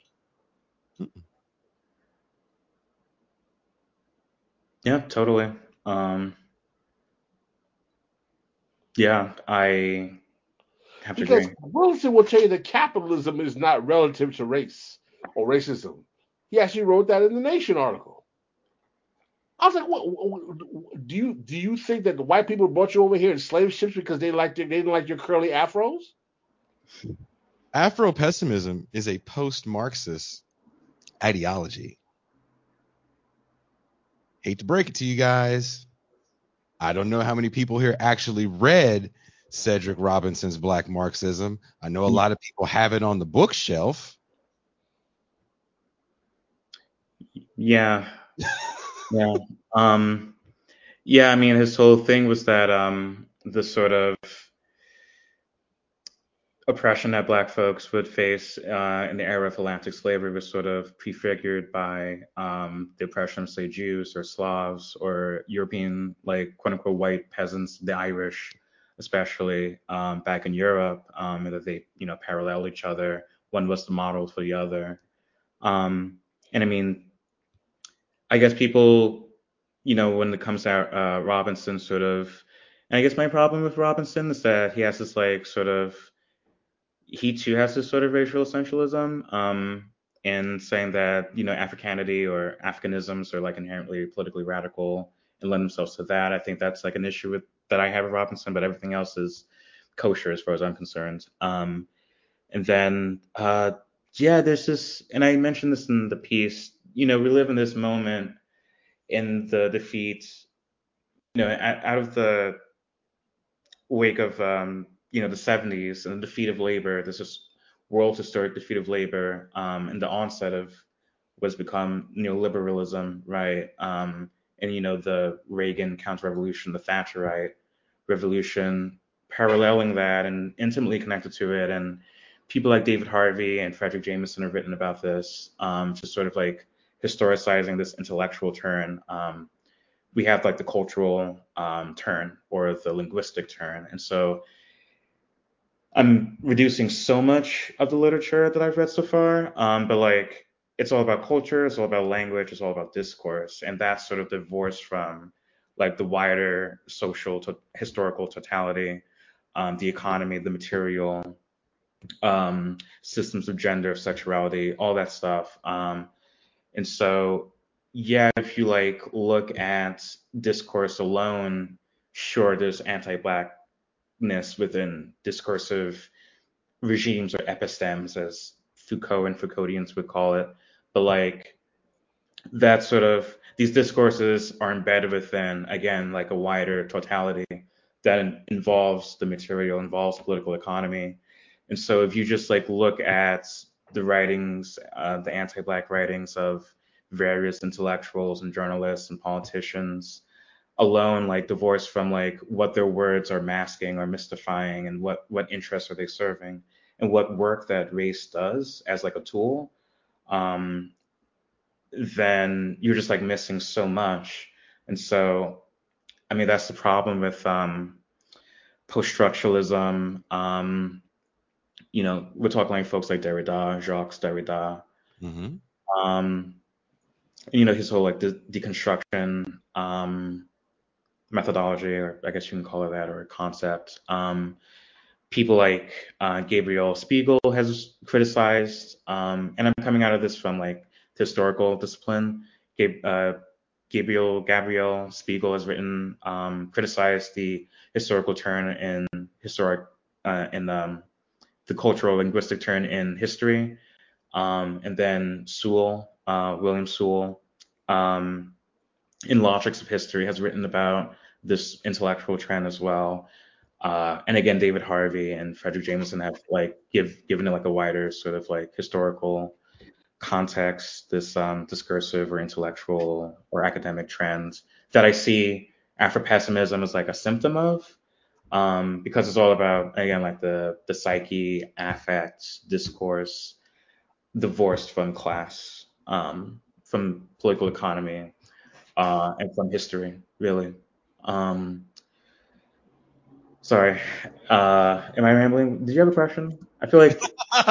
Yeah, totally. Um, yeah, I have to Because agree. Wilson will tell you that capitalism is not relative to race or racism. He actually wrote that in the Nation article. I was like, what, what, do you do you think that the white people brought you over here in slave ships because they liked your, they didn't like your curly afros? Afro-pessimism is a post-Marxist ideology. Hate to break it to you guys. I don't know how many people here actually read Cedric Robinson's Black Marxism. I know a lot of people have it on the bookshelf. Yeah, yeah. Um, yeah, I mean, his whole thing was that um, the sort of oppression that black folks would face uh, in the era of Atlantic slavery was sort of prefigured by um, the oppression of, say, Jews or Slavs or European, like, quote unquote, white peasants, the Irish, especially um, back in Europe, um, and that they, you know, parallel each other. One was the model for the other. Um, and I mean, I guess people, you know, when it comes to uh, Robinson, sort of, and I guess my problem with Robinson is that he has this, like, sort of, he too has this sort of racial essentialism, um, and saying that, you know, Africanity or Africanisms are like inherently politically radical and lend themselves to that. I think that's like an issue with that I have with Robinson, but everything else is kosher as far as I'm concerned. Um, and then, uh, yeah, there's this, and I mentioned this in the piece, you know, we live in this moment in the defeat, you know, out, out of the wake of um, you know the seventies and the defeat of labor, this is world historic defeat of labor, um, and the onset of what's become neoliberalism, right? Um, and you know the Reagan counter-revolution, the Thatcherite revolution, paralleling that and intimately connected to it. And people like David Harvey and Frederick Jameson have written about this, um, just sort of like historicizing this intellectual turn. Um, we have like the cultural um, turn or the linguistic turn. And so I'm reducing so much of the literature that I've read so far, um, but like it's all about culture, it's all about language, it's all about discourse, and that's sort of divorced from like the wider social to historical totality. um, the economy, the material, um, systems of gender, of sexuality, all that stuff. Um, and so, yeah, if you like look at discourse alone, sure, there's anti-blackness within discursive regimes or epistemes, as Foucault and Foucauldians would call it. But like that sort of these discourses are embedded within, again, like a wider totality that in- involves the material, involves political economy. And so if you just like look at the writings, uh, the anti-black writings of various intellectuals and journalists and politicians alone, like divorced from like what their words are masking or mystifying, and what what interests are they serving, and what work that race does as like a tool, um, then you're just like missing so much. And so, I mean, that's the problem with um, post-structuralism. Um, you know, we're talking like folks like Derrida, Jacques Derrida. Mm-hmm. Um, you know, his whole like de- deconstruction um, methodology, or I guess you can call it that, or concept. Um, people like uh, Gabriel Spiegel has criticized, um, and I'm coming out of this from like historical discipline. Gab- uh, Gabriel Gabriel Spiegel has written, um, criticized the historical turn in historic uh, in um, the cultural linguistic turn in history, um, and then Sewell, uh, William Sewell, um, in Logics of History, has written about this intellectual trend as well. Uh, and again, David Harvey and Frederick Jameson have like give given it like a wider sort of like historical context, this um, discursive or intellectual or academic trend that I see Afro-pessimism as like a symptom of, um, because it's all about, again, like the the psyche, affect, discourse, divorced from class, um, from political economy, uh, and from history, really. Um, sorry, uh, am I rambling? Did you have a question? I feel like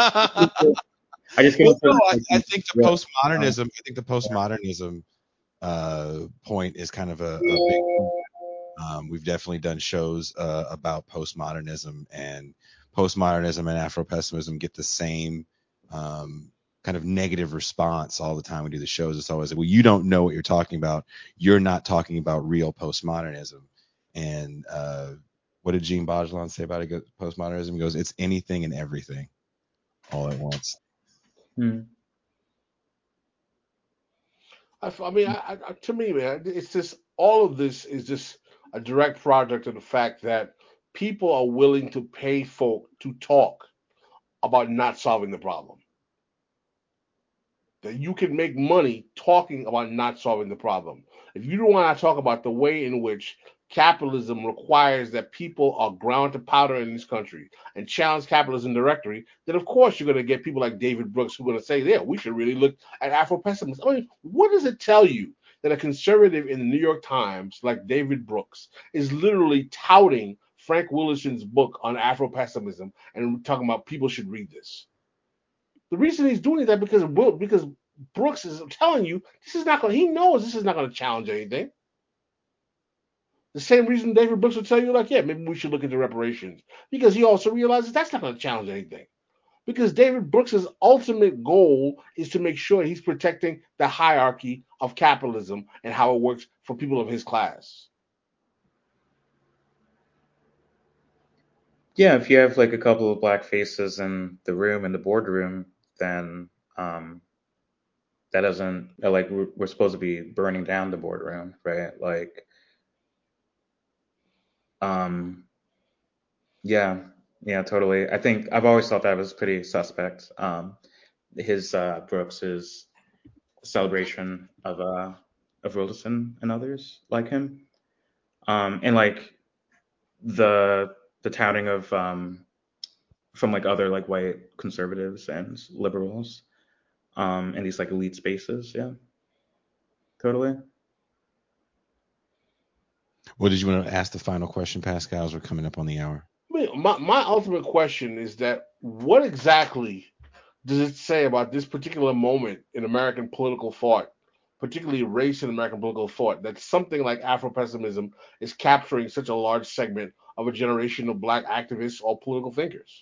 I just came Well, up no, with I, like, I think the yeah, um, postmodernism. I think the postmodernism uh, point is kind of a, a big. Um, we've definitely done shows uh, about postmodernism, and postmodernism and Afro-pessimism get the same um, kind of negative response all the time we do the shows. It's always like, well, you don't know what you're talking about. You're not talking about real postmodernism. And uh, what did Jean Bajelon say about it? Postmodernism? He goes, it's anything and everything all at once. hmm. I, f- I mean, I, I, to me, man, it's just all of this is just a direct product of the fact that people are willing to pay folk to talk about not solving the problem. That you can make money talking about not solving the problem. If you don't want to talk about the way in which capitalism requires that people are ground to powder in this country and challenge capitalism directly, then of course you're going to get people like David Brooks who are going to say, yeah, we should really look at Afro-pessimism. I mean, what does it tell you that a conservative in the New York Times like David Brooks is literally touting Frank Willison's book on Afro-pessimism and talking about people should read this? The reason he's doing that because Will, because Brooks is telling you this is not going. He knows this is not going to challenge anything. The same reason David Brooks will tell you, like, yeah, maybe we should look into reparations, because he also realizes that's not going to challenge anything. Because David Brooks's ultimate goal is to make sure he's protecting the hierarchy of capitalism and how it works for people of his class. Yeah, if you have like a couple of black faces in the room, in the boardroom, then um, that doesn't uh, like we're, we're supposed to be burning down the boardroom, right? Like, um, yeah, yeah, totally. I think I've always thought that was pretty suspect. Um, his uh, Brooks's celebration of uh of Wilson and others like him, um, and like the the touting of um from like other like white conservatives and liberals, um, in these like elite spaces. Yeah, totally. Well, did you want to ask the final question, Pascal, as we're coming up on the hour? I mean, my, my ultimate question is that what exactly does it say about this particular moment in American political thought, particularly race in American political thought, that something like Afro-pessimism is capturing such a large segment of a generation of black activists or political thinkers?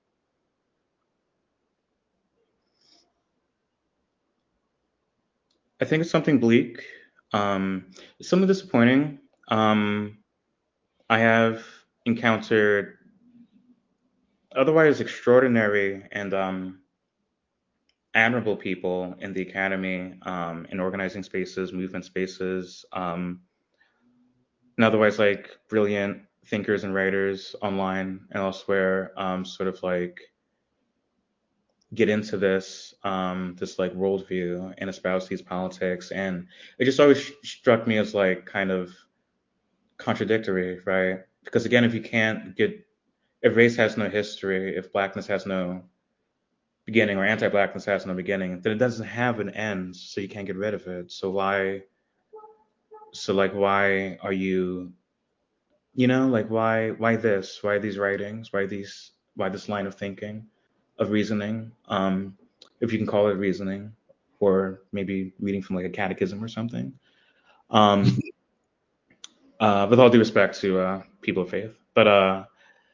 I think it's something bleak. Um, it's something disappointing. Um, I have encountered otherwise extraordinary and um, admirable people in the academy, um, in organizing spaces, movement spaces, um, and otherwise like brilliant thinkers and writers online and elsewhere, um, sort of like get into this um, this like worldview and espouse these politics, and it just always struck me as like kind of contradictory, right? Because again, if you can't get, if race has no history, if blackness has no beginning or anti-blackness has no beginning, then it doesn't have an end, so you can't get rid of it. So why, so like why are you, you know, like why, why this, why these writings, why these, why this line of thinking, of reasoning, um, if you can call it reasoning, or maybe reading from like a catechism or something. Um, uh, with all due respect to uh, people of faith, but uh,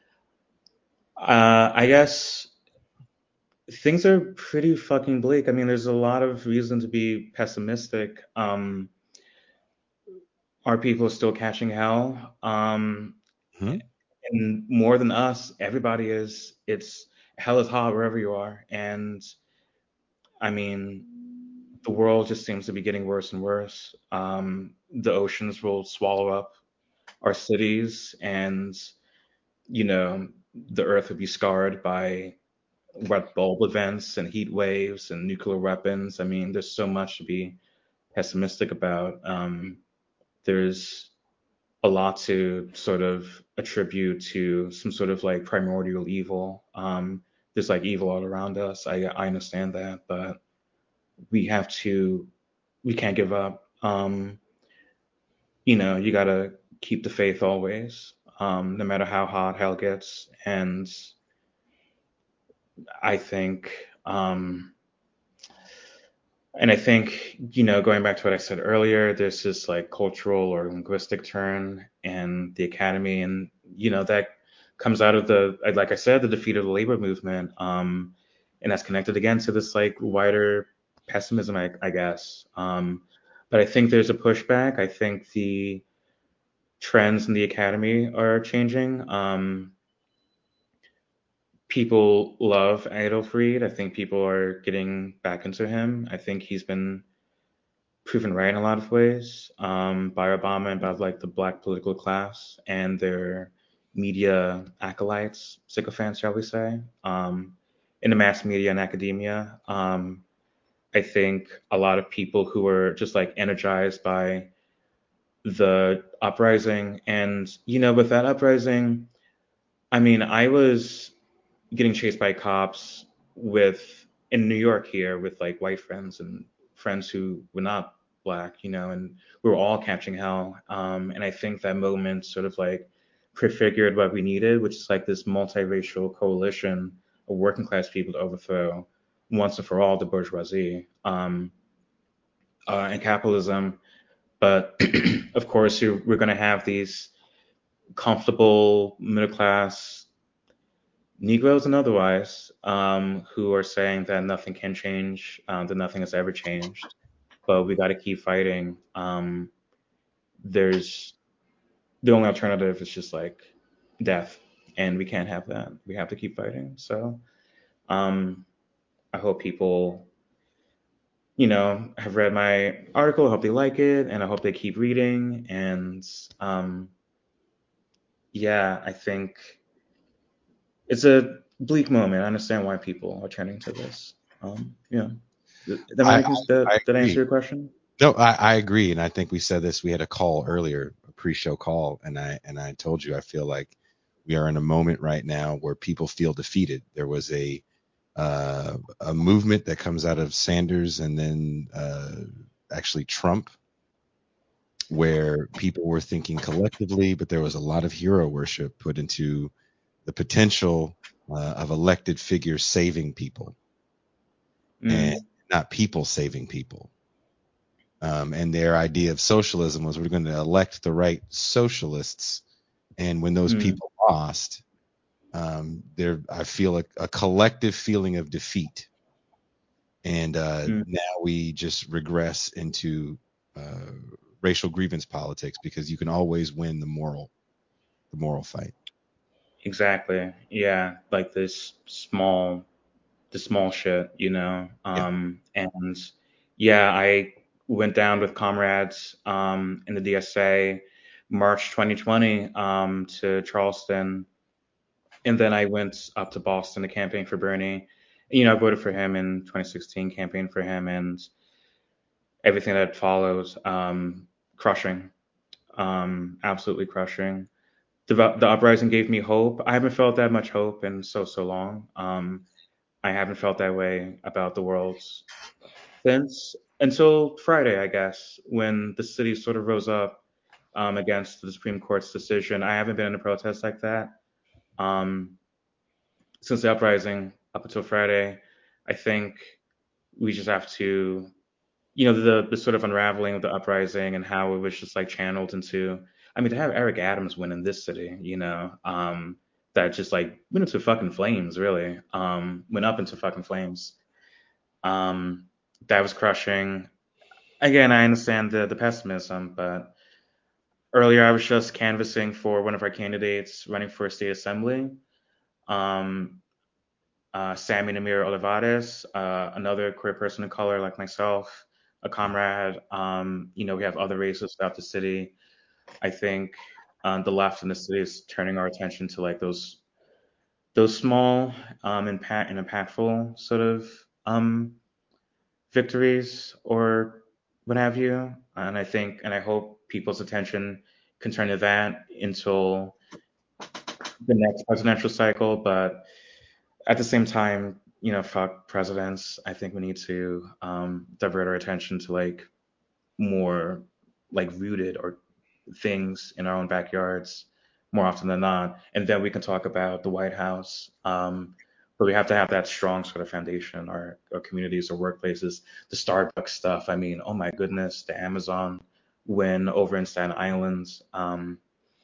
uh, I guess things are pretty fucking bleak. I mean, there's a lot of reason to be pessimistic. Um, are people still catching hell? Um, Hmm? and more than us, everybody is. It's hell is hot wherever you are, and I mean, the world just seems to be getting worse and worse. Um, the oceans will swallow up our cities, and you know, the earth would be scarred by wet bulb events and heat waves and nuclear weapons. I mean, there's so much to be pessimistic about. Um, there's a lot to sort of attribute to some sort of like primordial evil. Um, there's like evil all around us. I, I understand that, but we have to, we can't give up. Um, you know, you gotta keep the faith always, um, no matter how hot hell gets. And I think, um, And I think, you know, going back to what I said earlier, there's this like cultural or linguistic turn in the academy. And, you know, that comes out of the, like I said, the defeat of the labor movement. Um, and that's connected again to this like wider pessimism, I, I guess. Um, but I think there's a pushback. I think the trends in the academy are changing. Um, people love Adolf Reed. I think people are getting back into him. I think he's been proven right in a lot of ways, um, by Obama and by like the black political class and their media acolytes, sycophants, shall we say, um, in the mass media and academia. Um, I think a lot of people who were just like energized by the uprising, and you know, with that uprising, I mean, I was getting chased by cops with in New York here with like white friends and friends who were not black, you know, and we were all catching hell. Um, and I think that moment sort of like prefigured what we needed, which is like this multiracial coalition of working class people to overthrow once and for all the bourgeoisie, um, uh, and capitalism. But of course, you're, we're going to have these comfortable middle class Negroes and otherwise, um, who are saying that nothing can change, um, that nothing has ever changed, but we got to keep fighting. Um, there's the only alternative is just like death, and we can't have that. We have to keep fighting. So um, I hope people, you know, have read my article. I hope they like it, and I hope they keep reading. And um, yeah, I think it's a bleak moment. I understand why people are turning to this. Um, yeah. Th- That I, I, makes I that that answer agree. your question? No, I, I agree, and I think we said this. We had a call earlier, a pre-show call, and I and I told you I feel like we are in a moment right now where people feel defeated. There was a uh, a movement that comes out of Sanders and then uh, actually Trump, where people were thinking collectively, but there was a lot of hero worship put into the potential uh, of elected figures saving people and Mm, not people saving people. Um, and their idea of socialism was we're going to elect the right socialists. And when those mm, people lost, um, there I feel a, a collective feeling of defeat, and uh, Mm. now we just regress into uh, racial grievance politics because you can always win the moral the moral fight. Exactly. Yeah. Like this small, the small shit, you know. Yeah. Um, and yeah, I went down with comrades um, in the D S A March twenty twenty um, to Charleston, and then I went up to Boston to campaign for Bernie. You know, I voted for him in twenty sixteen, campaigned for him, and everything that followed, um, crushing, um, absolutely crushing. The, the uprising gave me hope. I haven't felt that much hope in so so long. Um, I haven't felt that way about the world since until Friday, I guess, when the city sort of rose up um, against the Supreme Court's decision. I haven't been in a protest like that um, since the uprising up until Friday. I think we just have to, you know, the the sort of unraveling of the uprising and how it was just like channeled into. I mean, to have Eric Adams win in this city, you know, um, that just like went into fucking flames, really, um, went up into fucking flames. Um, that was crushing. Again, I understand the the pessimism, but earlier I was just canvassing for one of our candidates running for state assembly, um, uh, Sammy Namir Olivares, uh, another queer person of color like myself, a comrade. Um, you know, we have other races throughout the city. I think um, the left in the city is turning our attention to like those those small um, impact and impactful sort of um, victories or what have you. And I think and I hope people's attention can turn to that until the next presidential cycle. But at the same time, you know, fuck presidents. I think we need to um, divert our attention to like more like rooted or things in our own backyards more often than not, and then we can talk about the White House. Um, but we have to have that strong sort of foundation in our, our communities or workplaces. The Starbucks stuff. I mean, oh my goodness, the Amazon win over in Staten Island. Um,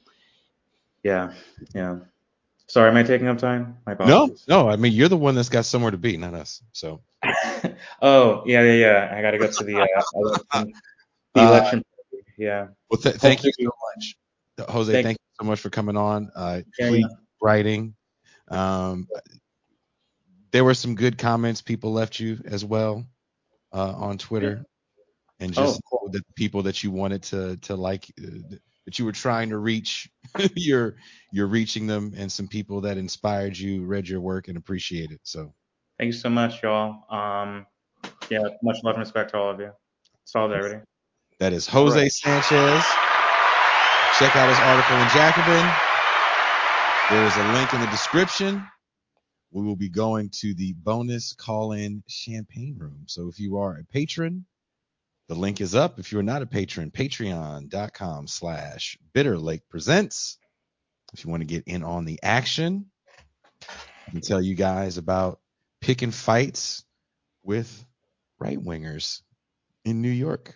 yeah, yeah. Sorry, am I taking up time? My No, apologies. no. I mean, you're the one that's got somewhere to be, not us. So, Oh, yeah, yeah, yeah. I got to go to the uh, election. The uh, election. Yeah. well, th- thank you Hopefully, so much, Jose. thank Thank you so much for coming on. Uh, you. Yeah, please yeah. writing. Um, there were some good comments people left you as well uh, on Twitter, and Oh, just cool. the people that you wanted to to like uh, that you were trying to reach. you're you're reaching them, and some people that inspired you read your work and appreciate it. So Thank you so much, y'all. Um, yeah, much love and respect to all of you. Solidarity. that is All Jose right. Sanchez. Check out his article in Jacobin. There is a link in the description. We will be going to the bonus call-in champagne room. So if you are a patron, the link is up. If you're not a patron, patreon.com slash Bitter Lake Presents. If you want to get in on the action, I can tell you guys about picking fights with right-wingers in New York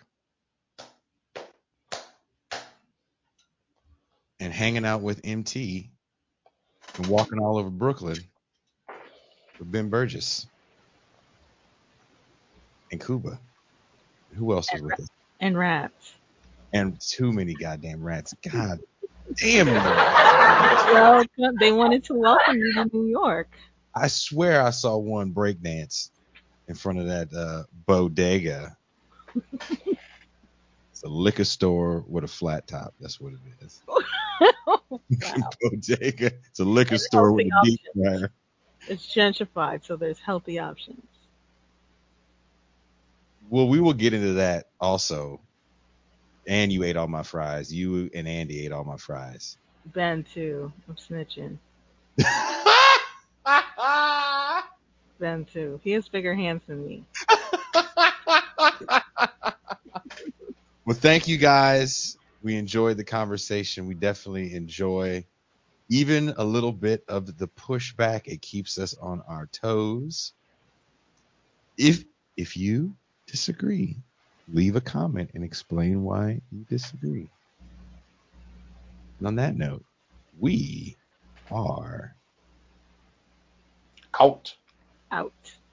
and hanging out with M T and walking all over Brooklyn with Ben Burgess and Cuba. Who else was with us? And rats. And too many goddamn rats. God damn it. Well, they wanted to welcome you to New York. I swear I saw one breakdance in front of that uh, bodega. It's a liquor store with a flat top. That's what it is. Wow. Bodega. It's a liquor And store with healthy a deep options. fryer. It's gentrified, so there's healthy options. Well, we will get into that also. And you ate all my fries. You and Andy ate all my fries. Ben too. I'm snitching. Ben too. He has bigger hands than me. Well, thank you guys. We enjoyed the conversation. We definitely enjoy even a little bit of the pushback. It keeps us on our toes. If if you disagree, leave a comment and explain why you disagree. And on that note, we are Out. Out.